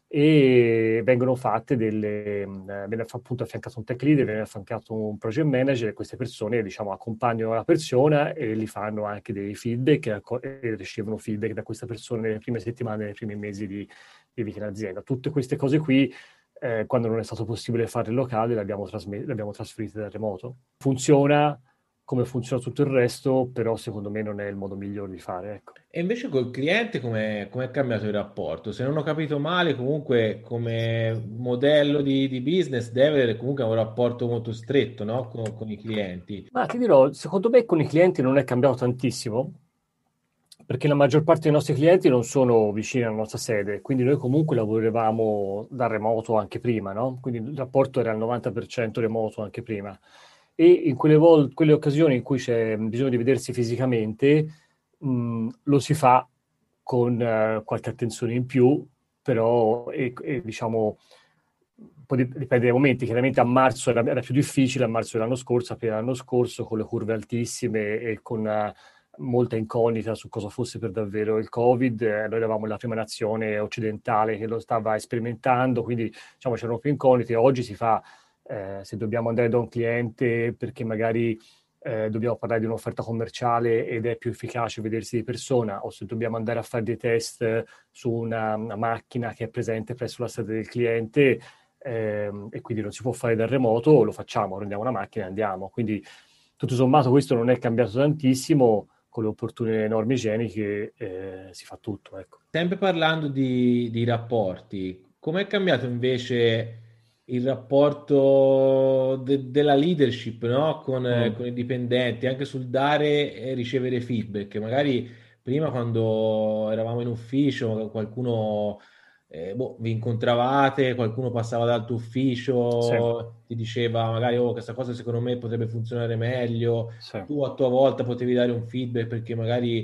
e vengono fatte delle, viene appunto affiancato un tech leader, viene affiancato un project manager e queste persone, diciamo, accompagnano la persona e gli fanno anche dei feedback e ricevono feedback da questa persona nelle prime settimane, nei primi mesi di, di vita in azienda. Tutte queste cose qui, eh, quando non è stato possibile fare il locale, le abbiamo, trasme- le abbiamo trasferite da remoto. Funziona come funziona tutto il resto, però secondo me non è il modo migliore di fare, ecco. E invece col cliente come è cambiato il rapporto? Se non ho capito male, comunque come modello di, di business deve avere comunque un rapporto molto stretto, no? con, con i clienti. Ma ti dirò, secondo me con i clienti non è cambiato tantissimo, perché la maggior parte dei nostri clienti non sono vicini alla nostra sede, quindi noi comunque lavoravamo da remoto anche prima, no? Quindi il rapporto era al novanta per cento remoto anche prima. E in quelle, vol- quelle occasioni in cui c'è bisogno di vedersi fisicamente, mh, lo si fa con uh, qualche attenzione in più, però e, e, diciamo un po' dipende dai momenti. Chiaramente a marzo era, era più difficile, a marzo dell'anno scorso, appena l'anno scorso, con le curve altissime e con uh, molta incognita su cosa fosse per davvero il Covid. Eh, noi eravamo la prima nazione occidentale che lo stava sperimentando, quindi diciamo c'erano più incognite. Oggi si fa Eh, se dobbiamo andare da un cliente perché magari eh, dobbiamo parlare di un'offerta commerciale ed è più efficace vedersi di persona, o se dobbiamo andare a fare dei test su una, una macchina che è presente presso la sede del cliente eh, e quindi non si può fare da remoto, lo facciamo, prendiamo una macchina e andiamo. Quindi tutto sommato questo non è cambiato tantissimo, con le opportune norme igieniche eh, si fa tutto, ecco. Sempre parlando di, di rapporti, com'è cambiato invece il rapporto de- della leadership, no? con, mm. con i dipendenti, anche sul dare e ricevere feedback? Magari prima, quando eravamo in ufficio, qualcuno eh, boh, vi incontravate, qualcuno passava dal tuo ufficio, sì. ti diceva magari oh, questa cosa secondo me potrebbe funzionare meglio, sì. tu a tua volta potevi dare un feedback perché magari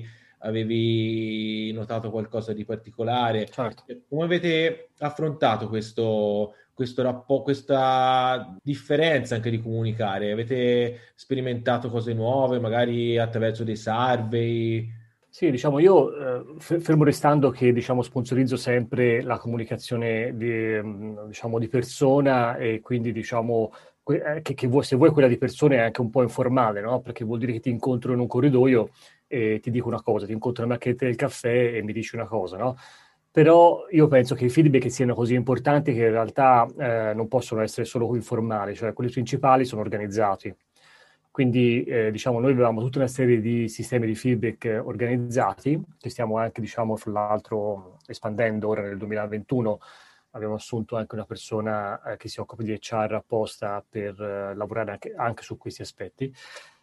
avevi notato qualcosa di particolare. Certo. Come avete affrontato questo questo rapporto, questa differenza anche di comunicare? Avete sperimentato cose nuove, magari attraverso dei survey? Sì, diciamo io, eh, fermo restando che diciamo sponsorizzo sempre la comunicazione di, diciamo, di persona, e quindi diciamo que- che, che vuoi, se vuoi quella di persona è anche un po' informale, no? Perché vuol dire che ti incontro in un corridoio e ti dico una cosa, ti incontro nella macchinetta del caffè e mi dici una cosa, no? Però io penso che i feedback siano così importanti che in realtà eh, non possono essere solo informali, cioè quelli principali sono organizzati. Quindi eh, diciamo noi avevamo tutta una serie di sistemi di feedback organizzati, che stiamo anche diciamo fra l'altro espandendo ora nel duemilaventuno. Abbiamo assunto anche una persona eh, che si occupa di H R apposta per eh, lavorare anche, anche su questi aspetti.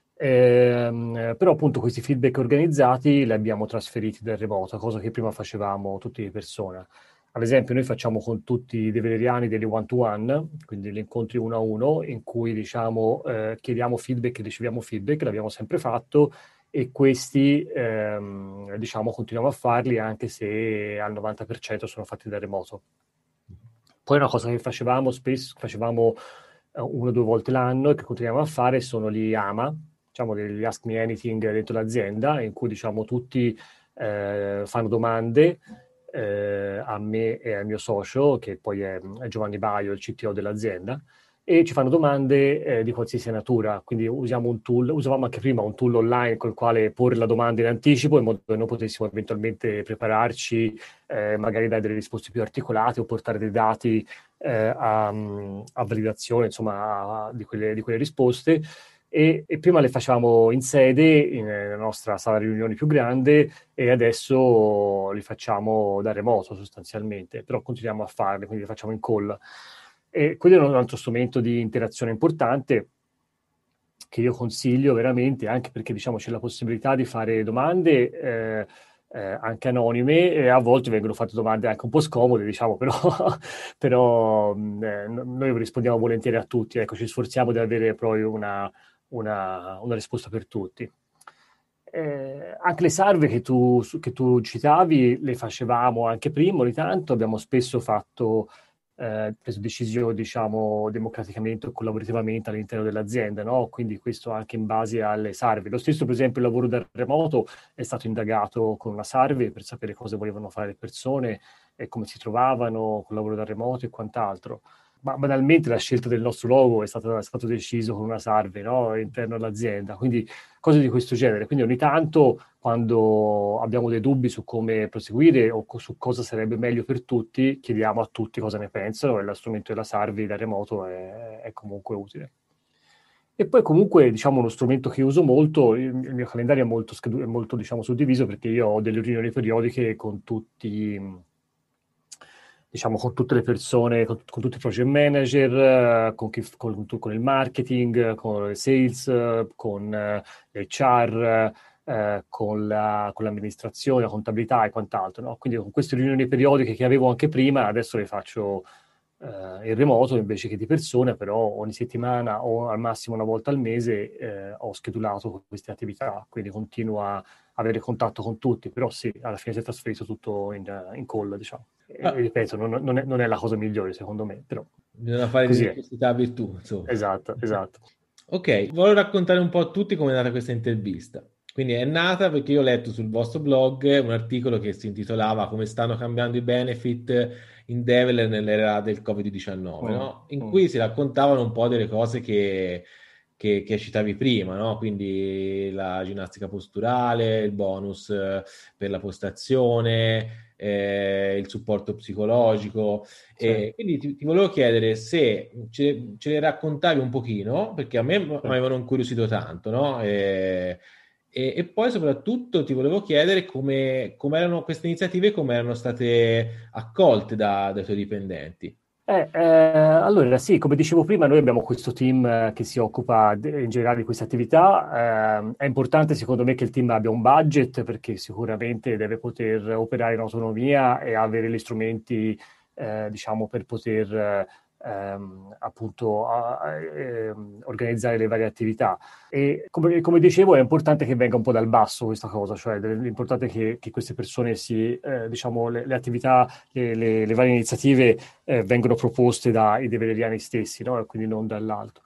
Eh, però appunto questi feedback organizzati li abbiamo trasferiti dal remoto, cosa che prima facevamo tutti di persona. Ad esempio noi facciamo con tutti i develeriani degli one-to-one, quindi degli incontri uno a uno, in cui diciamo eh, chiediamo feedback e riceviamo feedback, l'abbiamo sempre fatto, e questi ehm, diciamo continuiamo a farli anche se al novanta per cento sono fatti da remoto. Poi una cosa che facevamo spesso, facevamo uh, una o due volte l'anno e che continuiamo a fare sono gli A M A, diciamo degli Ask Me Anything dentro l'azienda, in cui diciamo tutti eh, fanno domande eh, a me e al mio socio, che poi è, è Giovanni Baio, il C T O dell'azienda, e ci fanno domande eh, di qualsiasi natura. Quindi usiamo un tool, usavamo anche prima un tool online col quale porre la domanda in anticipo, in modo che noi potessimo eventualmente prepararci, eh, magari dare delle risposte più articolate o portare dei dati eh, a, a validazione, insomma, a, di, quelle, di quelle risposte. E, e prima le facevamo in sede, in, nella nostra sala riunioni più grande, e adesso li facciamo da remoto sostanzialmente, però continuiamo a farle, quindi le facciamo in call. E quello è un altro strumento di interazione importante che io consiglio veramente, anche perché diciamo c'è la possibilità di fare domande eh, eh, anche anonime, e a volte vengono fatte domande anche un po' scomode, diciamo, però, però eh, noi rispondiamo volentieri a tutti, ecco, ci sforziamo di avere proprio una, una, una risposta per tutti. Eh, anche le salve che tu, che tu citavi le facevamo anche prima, ogni tanto abbiamo spesso fatto Eh, preso decisioni, diciamo, democraticamente o collaborativamente all'interno dell'azienda, no? Quindi questo anche in base alle survey. Lo stesso, per esempio, il lavoro da remoto è stato indagato con una survey per sapere cosa volevano fare le persone e come si trovavano col lavoro da remoto e quant'altro. Ma banalmente la scelta del nostro logo è stata, è stato deciso con una survey, no? All'interno dell'azienda, quindi cose di questo genere. Quindi ogni tanto, quando abbiamo dei dubbi su come proseguire o co- su cosa sarebbe meglio per tutti, chiediamo a tutti cosa ne pensano, e lo strumento della survey da remoto è, è comunque utile. E poi comunque, diciamo, uno strumento che uso molto, il, il mio calendario è molto, schedu- è molto diciamo, suddiviso, perché io ho delle riunioni periodiche con tutti... diciamo con tutte le persone, con, con tutti i project manager, con, chi, con, con il marketing, con il sales, con uh, l'H R, uh, con, la, con l'amministrazione, la contabilità e quant'altro, no? Quindi con queste riunioni periodiche che avevo anche prima, adesso le faccio uh, in remoto invece che di persona, però ogni settimana o al massimo una volta al mese eh, ho schedulato queste attività, quindi continuo a avere contatto con tutti, però sì, alla fine si è trasferito tutto in, in call, diciamo. Ah. E ripeto, non, non, è, non è la cosa migliore secondo me, però bisogna fare di necessità virtù, insomma. Esatto, esatto. Ok, voglio raccontare un po' a tutti come è nata questa intervista. Quindi è nata perché io ho letto sul vostro blog un articolo che si intitolava "Come stanno cambiando i benefit in Develer nell'era del covid diciannove", mm. no? In mm. cui si raccontavano un po' delle cose che Che, che citavi prima, no? Quindi la ginnastica posturale, il bonus per la postazione, eh, il supporto psicologico. Sì. E quindi ti, ti volevo chiedere se ce, ce le raccontavi un pochino, perché a me mi avevano incuriosito tanto, no? E, e, e poi soprattutto ti volevo chiedere come, come erano queste iniziative, come erano state accolte da, dai tuoi dipendenti. Eh, eh, allora sì, come dicevo prima, noi abbiamo questo team eh, che si occupa de- in generale di queste attività. Eh, è importante secondo me che il team abbia un budget, perché sicuramente deve poter operare in autonomia e avere gli strumenti eh, diciamo per poter ehm, appunto a, a, eh, organizzare le varie attività. E come, come dicevo, è importante che venga un po' dal basso questa cosa, cioè l'importante è che, che queste persone si eh, diciamo le, le attività, le, le, le varie iniziative eh, vengono proposte dai develeriani stessi, no? E quindi non dall'alto.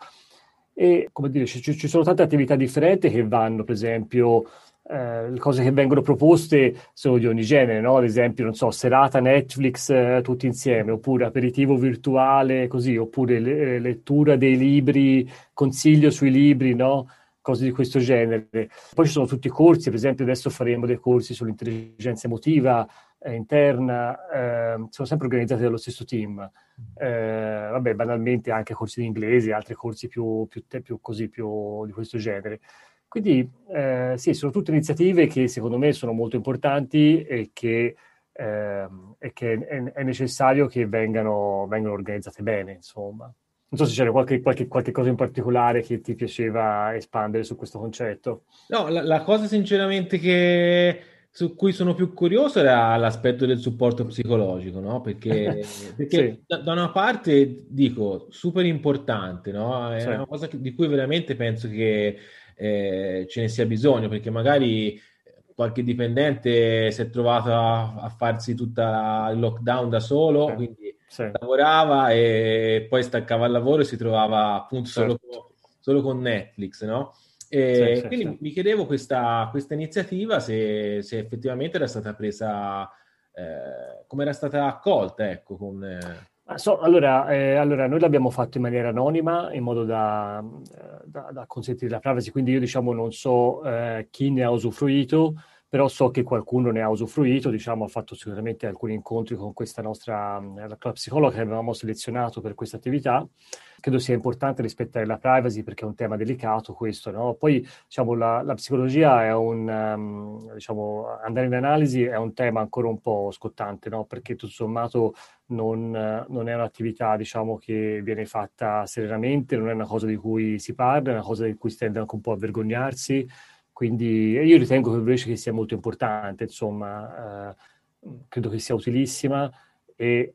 E come dire, ci, ci sono tante attività differenti che vanno, per esempio eh, le cose che vengono proposte sono di ogni genere, no? Ad esempio, non so, serata Netflix eh, tutti insieme, oppure aperitivo virtuale, così, oppure le, lettura dei libri, consiglio sui libri, no? cose di questo genere. Poi ci sono tutti i corsi, per esempio adesso faremo dei corsi sull'intelligenza emotiva eh, interna, eh, sono sempre organizzati dallo stesso team. Eh, vabbè, banalmente anche corsi di inglese, altri corsi più, più, te, più così, più di questo genere. Quindi eh, sì, sono tutte iniziative che secondo me sono molto importanti e che, eh, e che è, è necessario che vengano, vengano organizzate bene, insomma. Non so se c'era qualche, qualche, qualche cosa in particolare che ti piaceva espandere su questo concetto. No, la, la cosa sinceramente che su cui sono più curioso era l'aspetto del supporto psicologico, no? Perché, perché Sì. da, da una parte dico super importante, no? È Sì. una cosa che- di cui veramente penso che eh, ce ne sia bisogno, perché magari qualche dipendente si è trovato a, a farsi tutta il lockdown da solo, Sì. quindi Sì. lavorava e poi staccava il lavoro e si trovava appunto solo, Certo. con- solo con Netflix, no? Sì, E sì, quindi sì. mi chiedevo questa, questa iniziativa se, se effettivamente era stata presa, eh, come era stata accolta, ecco, con... eh, Ah, so, allora, eh, allora, noi l'abbiamo fatto in maniera anonima, in modo da, eh, da- da consentire la privacy, quindi io diciamo non so eh, chi ne ha usufruito, però so che qualcuno ne ha usufruito, diciamo, ha fatto sicuramente alcuni incontri con questa nostra eh, la club psicologa che avevamo selezionato per questa attività. Credo sia importante rispettare la privacy perché è un tema delicato questo, no? Poi diciamo, la, la psicologia è un, um, diciamo, andare in analisi è un tema ancora un po' scottante, no? Perché tutto sommato non, eh, non è un'attività, diciamo, che viene fatta serenamente, non è una cosa di cui si parla, è una cosa di cui si tende anche un po' a vergognarsi, quindi io ritengo che invece che sia molto importante, insomma, eh, credo che sia utilissima e,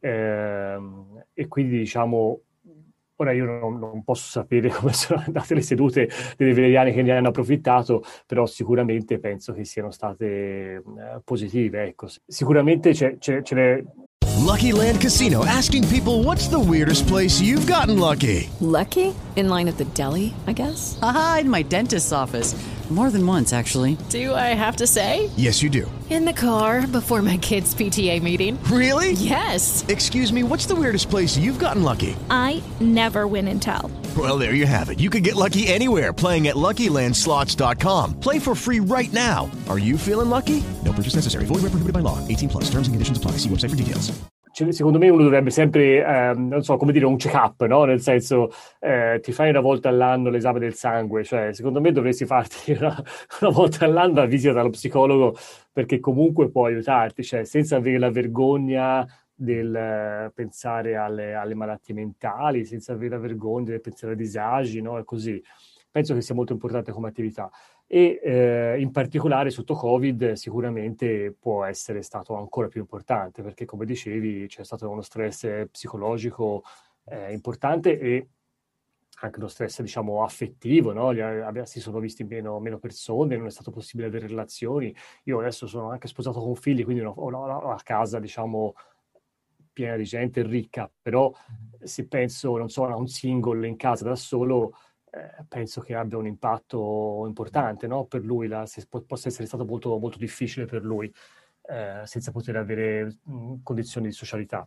ehm, e quindi, diciamo, ora io non, non posso sapere come sono andate le sedute dei vegliani che ne hanno approfittato, però sicuramente penso che siano state eh, positive, ecco. Sicuramente c'è, c'è, ce n'è. Lucky Land Casino, asking people, what's the weirdest place you've gotten lucky? Lucky? In line at the deli, I guess? Aha, in my dentist's office. More than once, actually. Do I have to say? Yes, you do. In the car before my kids' P T A meeting. Really? Yes. Excuse me, what's the weirdest place you've gotten lucky? I never win and tell. Well, there you have it. You can get lucky anywhere, playing at Lucky Land Slots dot com. Play for free right now. Are you feeling lucky? No purchase necessary. Void where prohibited by law. eighteen plus. Terms and conditions apply. See website for details. Secondo me uno dovrebbe sempre, ehm, non so, come dire, un check-up, no? Nel senso, eh, ti fai una volta all'anno l'esame del sangue, cioè secondo me dovresti farti una, una volta all'anno la visita dallo psicologo, perché comunque può aiutarti, cioè senza avere la vergogna del eh, pensare alle, alle malattie mentali, senza avere la vergogna del pensare ai disagi, no? E così. Penso che sia molto importante come attività. E eh, in particolare sotto Covid sicuramente può essere stato ancora più importante perché, come dicevi, c'è stato uno stress psicologico eh, importante e anche uno stress, diciamo, affettivo, no? Gli, abbia, si sono visti meno, meno persone, non è stato possibile avere relazioni. Io adesso sono anche sposato con figli, quindi ho, ho, ho una casa, diciamo, piena di gente, ricca, però se penso, non so, a un single in casa da solo, Eh, penso che abbia un impatto importante, no? Per lui, la, se, po- possa essere stato molto, molto difficile per lui, eh, senza poter avere mh, condizioni di socialità.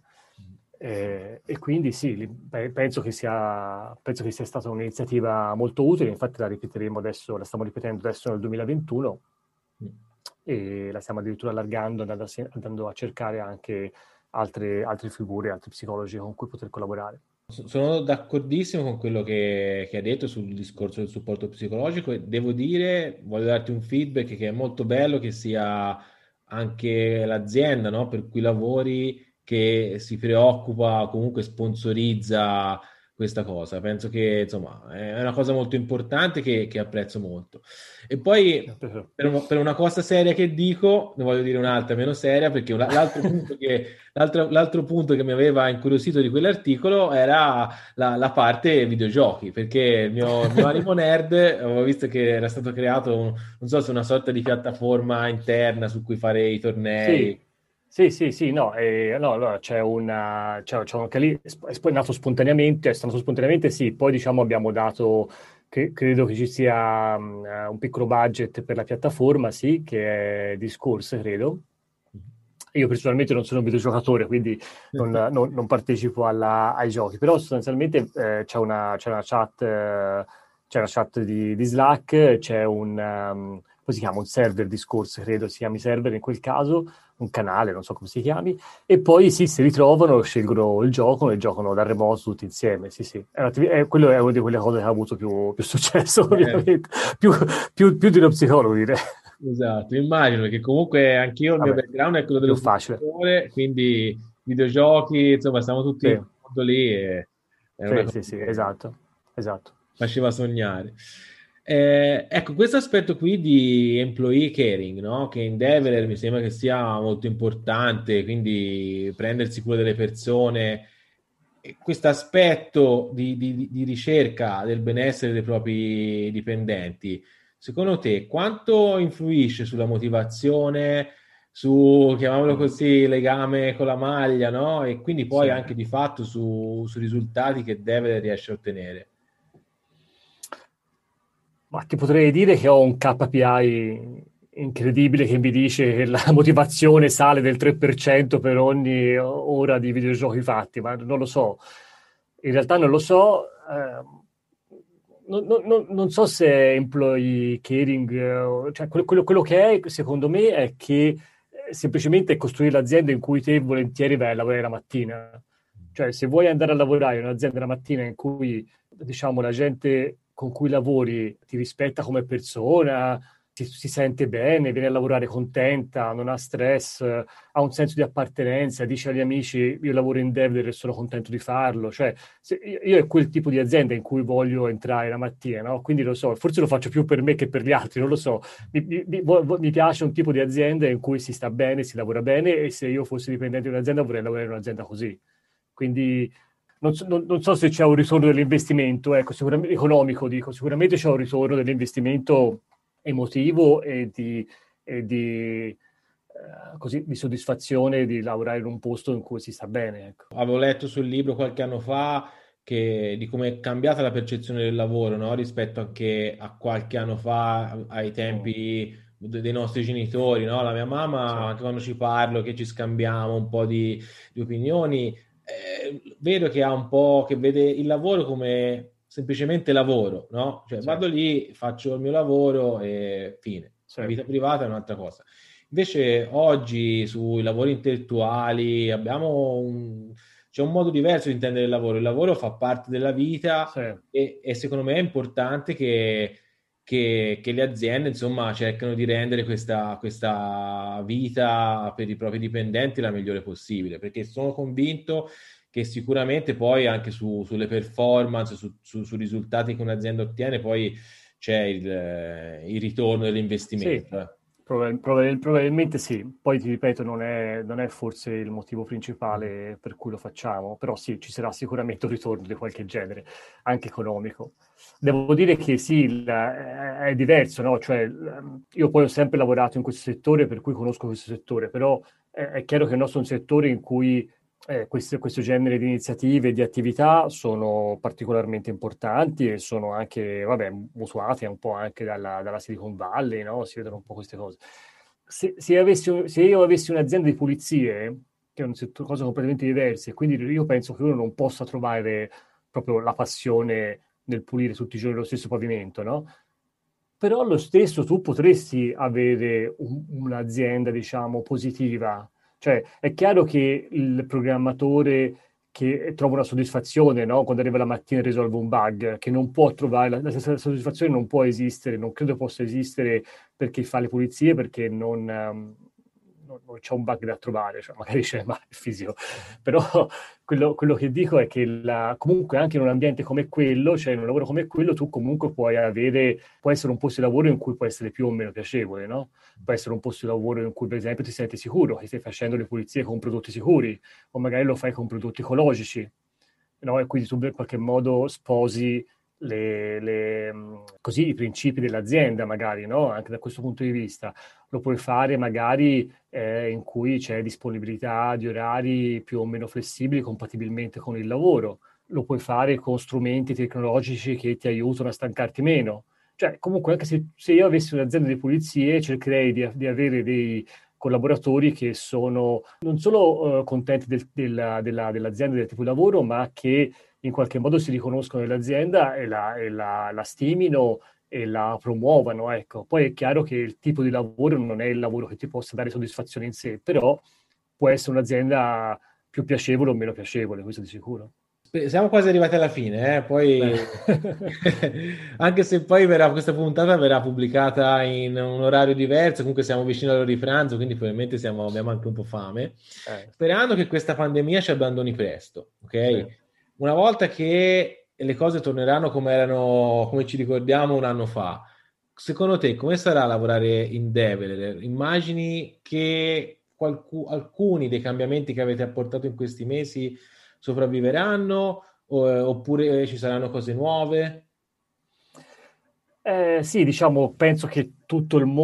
Eh, e quindi sì, li, beh, penso che sia, penso che sia stata un'iniziativa molto utile, infatti la ripeteremo adesso, la stiamo ripetendo adesso nel duemilaventuno e la stiamo addirittura allargando, andando a, andando a cercare anche altre, altre figure, altri psicologi con cui poter collaborare. Sono d'accordissimo con quello che, che hai detto sul discorso del supporto psicologico e devo dire, voglio darti un feedback che è molto bello che sia anche l'azienda, no, per cui lavori che si preoccupa, comunque sponsorizza questa cosa. Penso che insomma è una cosa molto importante che, che apprezzo molto. E poi per, un, per una cosa seria che dico, ne voglio dire un'altra meno seria, perché una, l'altro, punto che, l'altro, l'altro punto che mi aveva incuriosito di quell'articolo era la, la parte videogiochi, perché il mio, il mio animo nerd, avevo visto che era stato creato, un, non so se una sorta di piattaforma interna su cui fare i tornei. Sì. Sì, sì, sì, no, eh, no, allora c'è una, c'è, c'è anche lì, è nato spontaneamente, è nato spontaneamente, sì, poi diciamo abbiamo dato, che, credo che ci sia um, un piccolo budget per la piattaforma, sì, che è Discourse, credo. Io personalmente non sono un videogiocatore, quindi non, non, non partecipo alla, ai giochi, però sostanzialmente eh, c'è, una, c'è una chat... Eh, c'è la chat di, di Slack, c'è un, um, come si chiama, un server Discourse, credo si chiami server in quel caso, un canale, non so come si chiami, e poi sì, si ritrovano, scelgono il gioco e giocano da remoto tutti insieme, sì sì. È è, quello è una di quelle cose che ha avuto più, più successo, eh. ovviamente, più, più, più di uno psicologo, direi. Esatto, immagino che comunque anch'io il Vabbè, mio background è quello dello sviluppatore, quindi videogiochi, insomma, stiamo tutti sì. in mondo lì e è sì, una sì, sì, esatto, esatto. Faceva sognare. Eh, ecco, questo aspetto qui di employee caring, no? Che in Develer mi sembra che sia molto importante, quindi prendersi cura delle persone, questo aspetto di, di, di ricerca del benessere dei propri dipendenti, secondo te quanto influisce sulla motivazione, su, chiamiamolo così, legame con la maglia, no? E quindi poi sì. anche di fatto su, sui risultati che Develer riesce a ottenere? Ma ti potrei dire che ho un K P I incredibile che mi dice che la motivazione sale del tre per cento per ogni ora di videogiochi fatti, ma non lo so. In realtà non lo so. Eh, non, non, non so se è employee caring, cioè quello, quello, quello che è, secondo me, è che semplicemente è costruire l'azienda in cui te volentieri vai a lavorare la mattina. Cioè, se vuoi andare a lavorare in un'azienda la mattina in cui, diciamo, la gente con cui lavori ti rispetta come persona, si, si sente bene, viene a lavorare contenta, non ha stress, ha un senso di appartenenza, dice agli amici io lavoro in Develer e sono contento di farlo. Cioè, se, io è quel tipo di azienda in cui voglio entrare la mattina, no? Quindi lo so, forse lo faccio più per me che per gli altri, non lo so. Mi, mi, mi piace un tipo di azienda in cui si sta bene, si lavora bene, e se io fossi dipendente di un'azienda vorrei lavorare in un'azienda così. Quindi non so, non, non so se c'è un ritorno dell'investimento, ecco, sicuramente economico, dico, sicuramente c'è un ritorno dell'investimento emotivo e di, e di, eh, così, di soddisfazione di lavorare in un posto in cui si sta bene. Ecco. Avevo letto sul libro qualche anno fa che, di come è cambiata la percezione del lavoro, no? Rispetto anche a qualche anno fa, ai tempi mm. dei nostri genitori, no? La mia mamma, sì. Anche quando ci parlo, che ci scambiamo un po' di, di opinioni, Eh, vedo che ha un po' che vede il lavoro come semplicemente lavoro, no? Cioè, sì. Vado lì, faccio il mio lavoro e fine. Sì. La vita privata è un'altra cosa. Invece oggi sui lavori intellettuali abbiamo un, c'è un modo diverso di intendere il lavoro. Il lavoro fa parte della vita, sì. e, e secondo me è importante che Che, che le aziende insomma cercano di rendere questa, questa vita per i propri dipendenti la migliore possibile, perché sono convinto che sicuramente poi anche su, sulle performance, su, su, su risultati che un'azienda ottiene, poi c'è il, il ritorno dell'investimento. Sì. Probabil- probabil- probabilmente sì, poi ti ripeto non è, non è forse il motivo principale per cui lo facciamo, però sì, ci sarà sicuramente un ritorno di qualche genere, anche economico. Devo dire che sì, il, è diverso, no? Cioè, io poi ho sempre lavorato in questo settore, per cui conosco questo settore, però è, è chiaro che il nostro è un settore in cui Eh, questo, questo genere di iniziative e di attività sono particolarmente importanti e sono anche, vabbè, mutuate un po' anche dalla, dalla Silicon Valley, no? Si vedono un po' queste cose. Se, se, avessi, se io avessi un'azienda di pulizie, che è una cosa completamente diversa, e quindi io penso che uno non possa trovare proprio la passione nel pulire tutti i giorni lo stesso pavimento, no? Però lo stesso tu potresti avere un, un'azienda, diciamo, positiva. Cioè, è chiaro che il programmatore che trova una soddisfazione, no? Quando arriva la mattina e risolve un bug, che non può trovare, la, la stessa soddisfazione non può esistere, non credo possa esistere perché fa le pulizie, perché non, um, non, non c'è un bug da trovare, cioè, magari c'è, ma è fisico. Però quello, quello che dico è che la, comunque anche in un ambiente come quello, cioè in un lavoro come quello, tu comunque puoi avere, può essere un posto di lavoro in cui può essere più o meno piacevole, no? Può essere un posto di lavoro in cui, per esempio, ti senti sicuro, che stai facendo le pulizie con prodotti sicuri, o magari lo fai con prodotti ecologici, no? E quindi tu in qualche modo sposi le, le, così, i principi dell'azienda, magari, no? Anche da questo punto di vista. Lo puoi fare magari eh, in cui c'è disponibilità di orari più o meno flessibili, compatibilmente con il lavoro. Lo puoi fare con strumenti tecnologici che ti aiutano a stancarti meno. Cioè, comunque, anche se, se io avessi un'azienda di pulizie, cercherei di, di avere dei collaboratori che sono non solo uh, contenti del, della, della, dell'azienda, del tipo di lavoro, ma che in qualche modo si riconoscono nell'azienda e la, e la, la stimino e la promuovano, ecco. Poi è chiaro che il tipo di lavoro non è il lavoro che ti possa dare soddisfazione in sé, però può essere un'azienda più piacevole o meno piacevole, questo di sicuro. Siamo quasi arrivati alla fine, eh? Poi anche se poi verrà, questa puntata verrà pubblicata in un orario diverso, comunque siamo vicino all'ora di pranzo, quindi probabilmente siamo, abbiamo anche un po' fame, eh. Sperando che questa pandemia ci abbandoni presto, ok? Sì. Una volta che le cose torneranno come erano, come ci ricordiamo un anno fa, secondo te come sarà lavorare in Develer? Immagini che qualcu- alcuni dei cambiamenti che avete apportato in questi mesi sopravviveranno o, oppure ci saranno cose nuove? Eh, sì, diciamo, penso che tutto il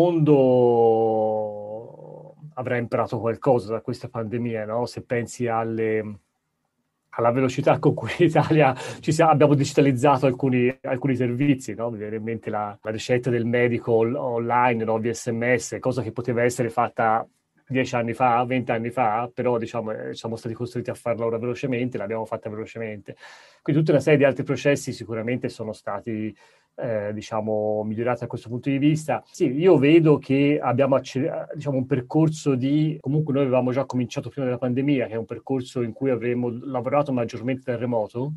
mondo avrà imparato qualcosa da questa pandemia, no? Se pensi alle, alla velocità con cui in Italia ci siamo, abbiamo digitalizzato alcuni, alcuni servizi, no? Mi viene in mente la, la ricetta del medico on- online, no? Via sms, cosa che poteva essere fatta dieci anni fa, venti anni fa, però diciamo siamo stati costretti a farla ora velocemente, l'abbiamo fatta velocemente. Quindi tutta una serie di altri processi sicuramente sono stati eh, diciamo migliorati da questo punto di vista. Sì, io vedo che abbiamo accelerato, diciamo, un percorso di, comunque noi avevamo già cominciato prima della pandemia, che è un percorso in cui avremmo lavorato maggiormente da remoto,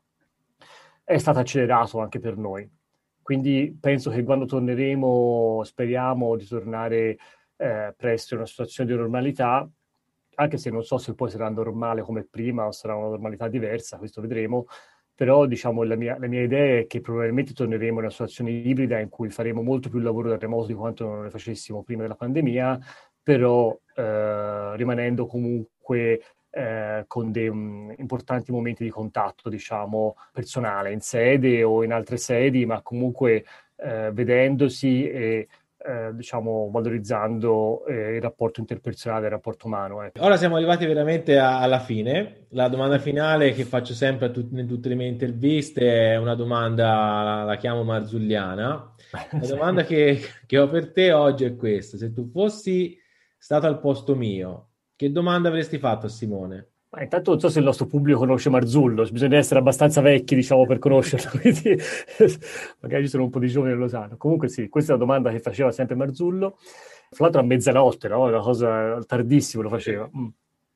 è stato accelerato anche per noi. Quindi penso che quando torneremo, speriamo di tornare Eh, presto in una situazione di normalità, anche se non so se poi sarà normale come prima o sarà una normalità diversa, questo vedremo, però diciamo la mia, la mia idea è che probabilmente torneremo in una situazione ibrida in cui faremo molto più lavoro da remoto di quanto non ne facessimo prima della pandemia, però eh, rimanendo comunque eh, con dei um, importanti momenti di contatto, diciamo, personale, in sede o in altre sedi, ma comunque eh, vedendosi e Eh, diciamo valorizzando eh, il rapporto interpersonale, il rapporto umano. Eh. Ora siamo arrivati veramente a, alla fine. La domanda finale che faccio sempre a tut- in tutte le mie interviste è una domanda, la, la chiamo marzulliana. La domanda che, che ho per te oggi è questa: se tu fossi stato al posto mio, che domanda avresti fatto a Simone? Ma intanto non so se il nostro pubblico conosce Marzullo, bisogna essere abbastanza vecchi, diciamo, per conoscerlo, quindi magari ci sono un po' di giovani che lo sanno. Comunque sì, questa è la domanda che faceva sempre Marzullo, fra l'altro a mezzanotte, no? Una cosa tardissimo lo faceva. Mm.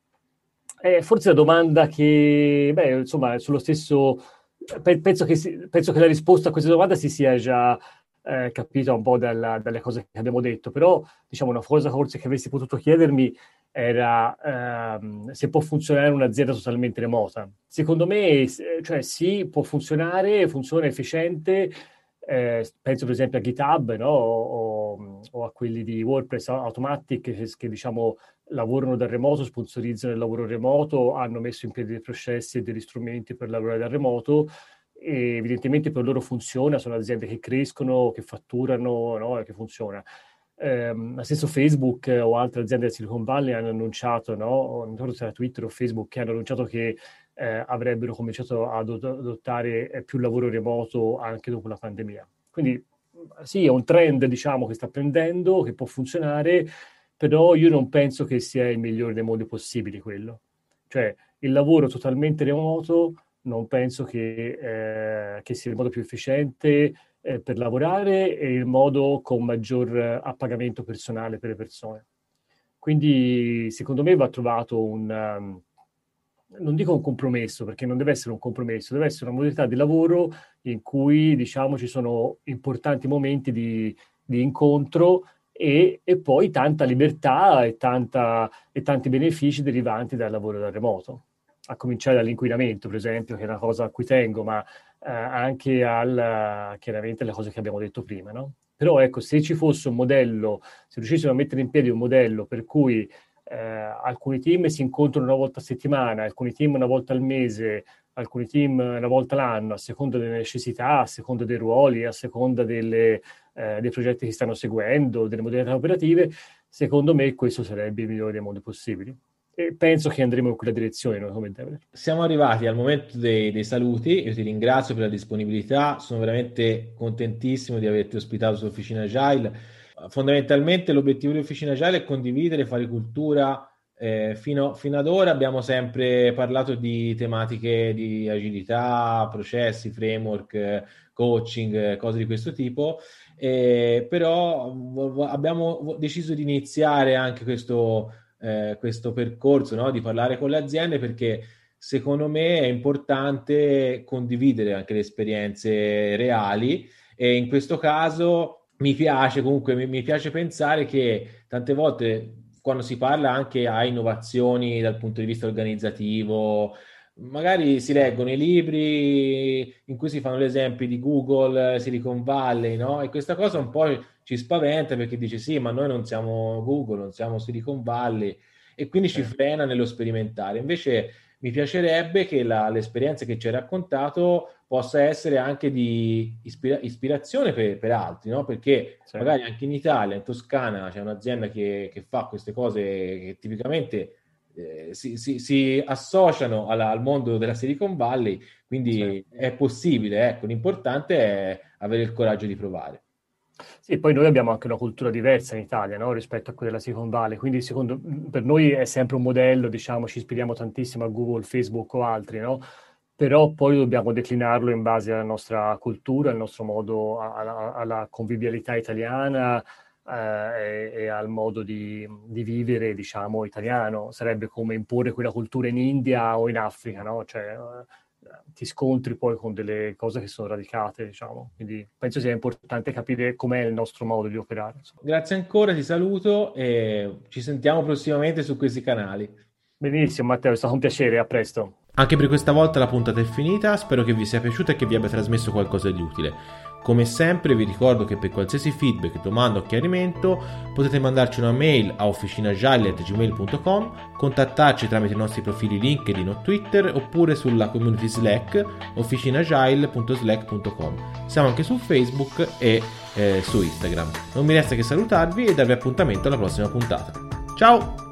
Eh, forse la domanda che, beh, insomma, sullo stesso, penso che, si, penso che la risposta a questa domanda si sia già eh, capita un po' dalla, dalle cose che abbiamo detto, però diciamo una cosa forse che avresti potuto chiedermi era ehm, se può funzionare un'azienda totalmente remota. Secondo me, cioè sì, può funzionare, funziona efficiente, eh, penso per esempio a GitHub, no? o, o a quelli di WordPress Automatic che, che diciamo lavorano da remoto, sponsorizzano il lavoro remoto, hanno messo in piedi dei processi e degli strumenti per lavorare da remoto e evidentemente per loro funziona, sono aziende che crescono, che fatturano, no? E che funziona. Eh, lo stesso Facebook eh, o altre aziende del Silicon Valley hanno annunciato, no? Non ricordo se era Twitter o Facebook, che hanno annunciato che eh, avrebbero cominciato ad adottare eh, più lavoro remoto anche dopo la pandemia. Quindi sì, è un trend, diciamo, che sta prendendo, che può funzionare, però io non penso che sia il migliore dei modi possibili quello. Cioè, il lavoro totalmente remoto non penso che, eh, che sia il modo più efficiente Eh, per lavorare e il modo con maggior appagamento personale per le persone. Quindi secondo me va trovato un, um, non dico un compromesso, perché non deve essere un compromesso, deve essere una modalità di lavoro in cui diciamo ci sono importanti momenti di, di incontro e, e poi tanta libertà e, tanta, e tanti benefici derivanti dal lavoro da remoto, a cominciare dall'inquinamento per esempio, che è una cosa a cui tengo, ma Eh, anche al, chiaramente alle cose che abbiamo detto prima, no? Però ecco, se ci fosse un modello, se riuscissimo a mettere in piedi un modello per cui eh, alcuni team si incontrano una volta a settimana, alcuni team una volta al mese, alcuni team una volta l'anno, a seconda delle necessità, a seconda dei ruoli, a seconda delle, eh, dei progetti che stanno seguendo, delle modalità operative, secondo me questo sarebbe il migliore dei modi possibili. E penso che andremo in quella direzione noi come Develer. Siamo arrivati al momento dei, dei saluti. Io ti ringrazio per la disponibilità, sono veramente contentissimo di averti ospitato su Officina Agile. Fondamentalmente l'obiettivo di Officina Agile è condividere, fare cultura Eh, fino, fino ad ora abbiamo sempre parlato di tematiche di agilità, processi, framework, coaching, cose di questo tipo, eh, però abbiamo deciso di iniziare anche questo, eh, questo percorso, no? Di parlare con le aziende, perché secondo me è importante condividere anche le esperienze reali, e in questo caso mi piace comunque mi, mi piace pensare che tante volte, quando si parla anche a innovazioni dal punto di vista organizzativo, magari si leggono i libri in cui si fanno gli esempi di Google, Silicon Valley, no? E questa cosa un po' ci spaventa, perché dice sì, ma noi non siamo Google, non siamo Silicon Valley, e quindi ci frena nello sperimentare. Invece mi piacerebbe che la, l'esperienza che ci hai raccontato possa essere anche di ispira- ispirazione per, per altri, no? Perché sì, magari anche in Italia, in Toscana, c'è un'azienda che, che fa queste cose che tipicamente eh, si, si, si associano alla, al mondo della Silicon Valley, quindi sì, è possibile, ecco, l'importante è avere il coraggio di provare. Sì, poi noi abbiamo anche una cultura diversa in Italia, no? Rispetto a quella della Silicon Valley, quindi secondo, per noi è sempre un modello, diciamo, ci ispiriamo tantissimo a Google, Facebook o altri, no? Però poi dobbiamo declinarlo in base alla nostra cultura, al nostro modo, alla, alla convivialità italiana eh, e, e al modo di, di vivere, diciamo, italiano. Sarebbe come imporre quella cultura in India o in Africa, no? Cioè, eh, ti scontri poi con delle cose che sono radicate, diciamo. Quindi penso sia importante capire com'è il nostro modo di operare. Insomma. Grazie ancora, ti saluto e ci sentiamo prossimamente su questi canali. Benissimo Matteo, è stato un piacere, a presto. Anche per questa volta la puntata è finita, spero che vi sia piaciuta e che vi abbia trasmesso qualcosa di utile. Come sempre vi ricordo che per qualsiasi feedback, domanda o chiarimento potete mandarci una mail a officinagile chiocciola gmail punto com, contattarci tramite i nostri profili LinkedIn o Twitter, oppure sulla community Slack officinagile punto slack punto com. Siamo anche su Facebook e eh, su Instagram. Non mi resta che salutarvi e darvi appuntamento alla prossima puntata. Ciao!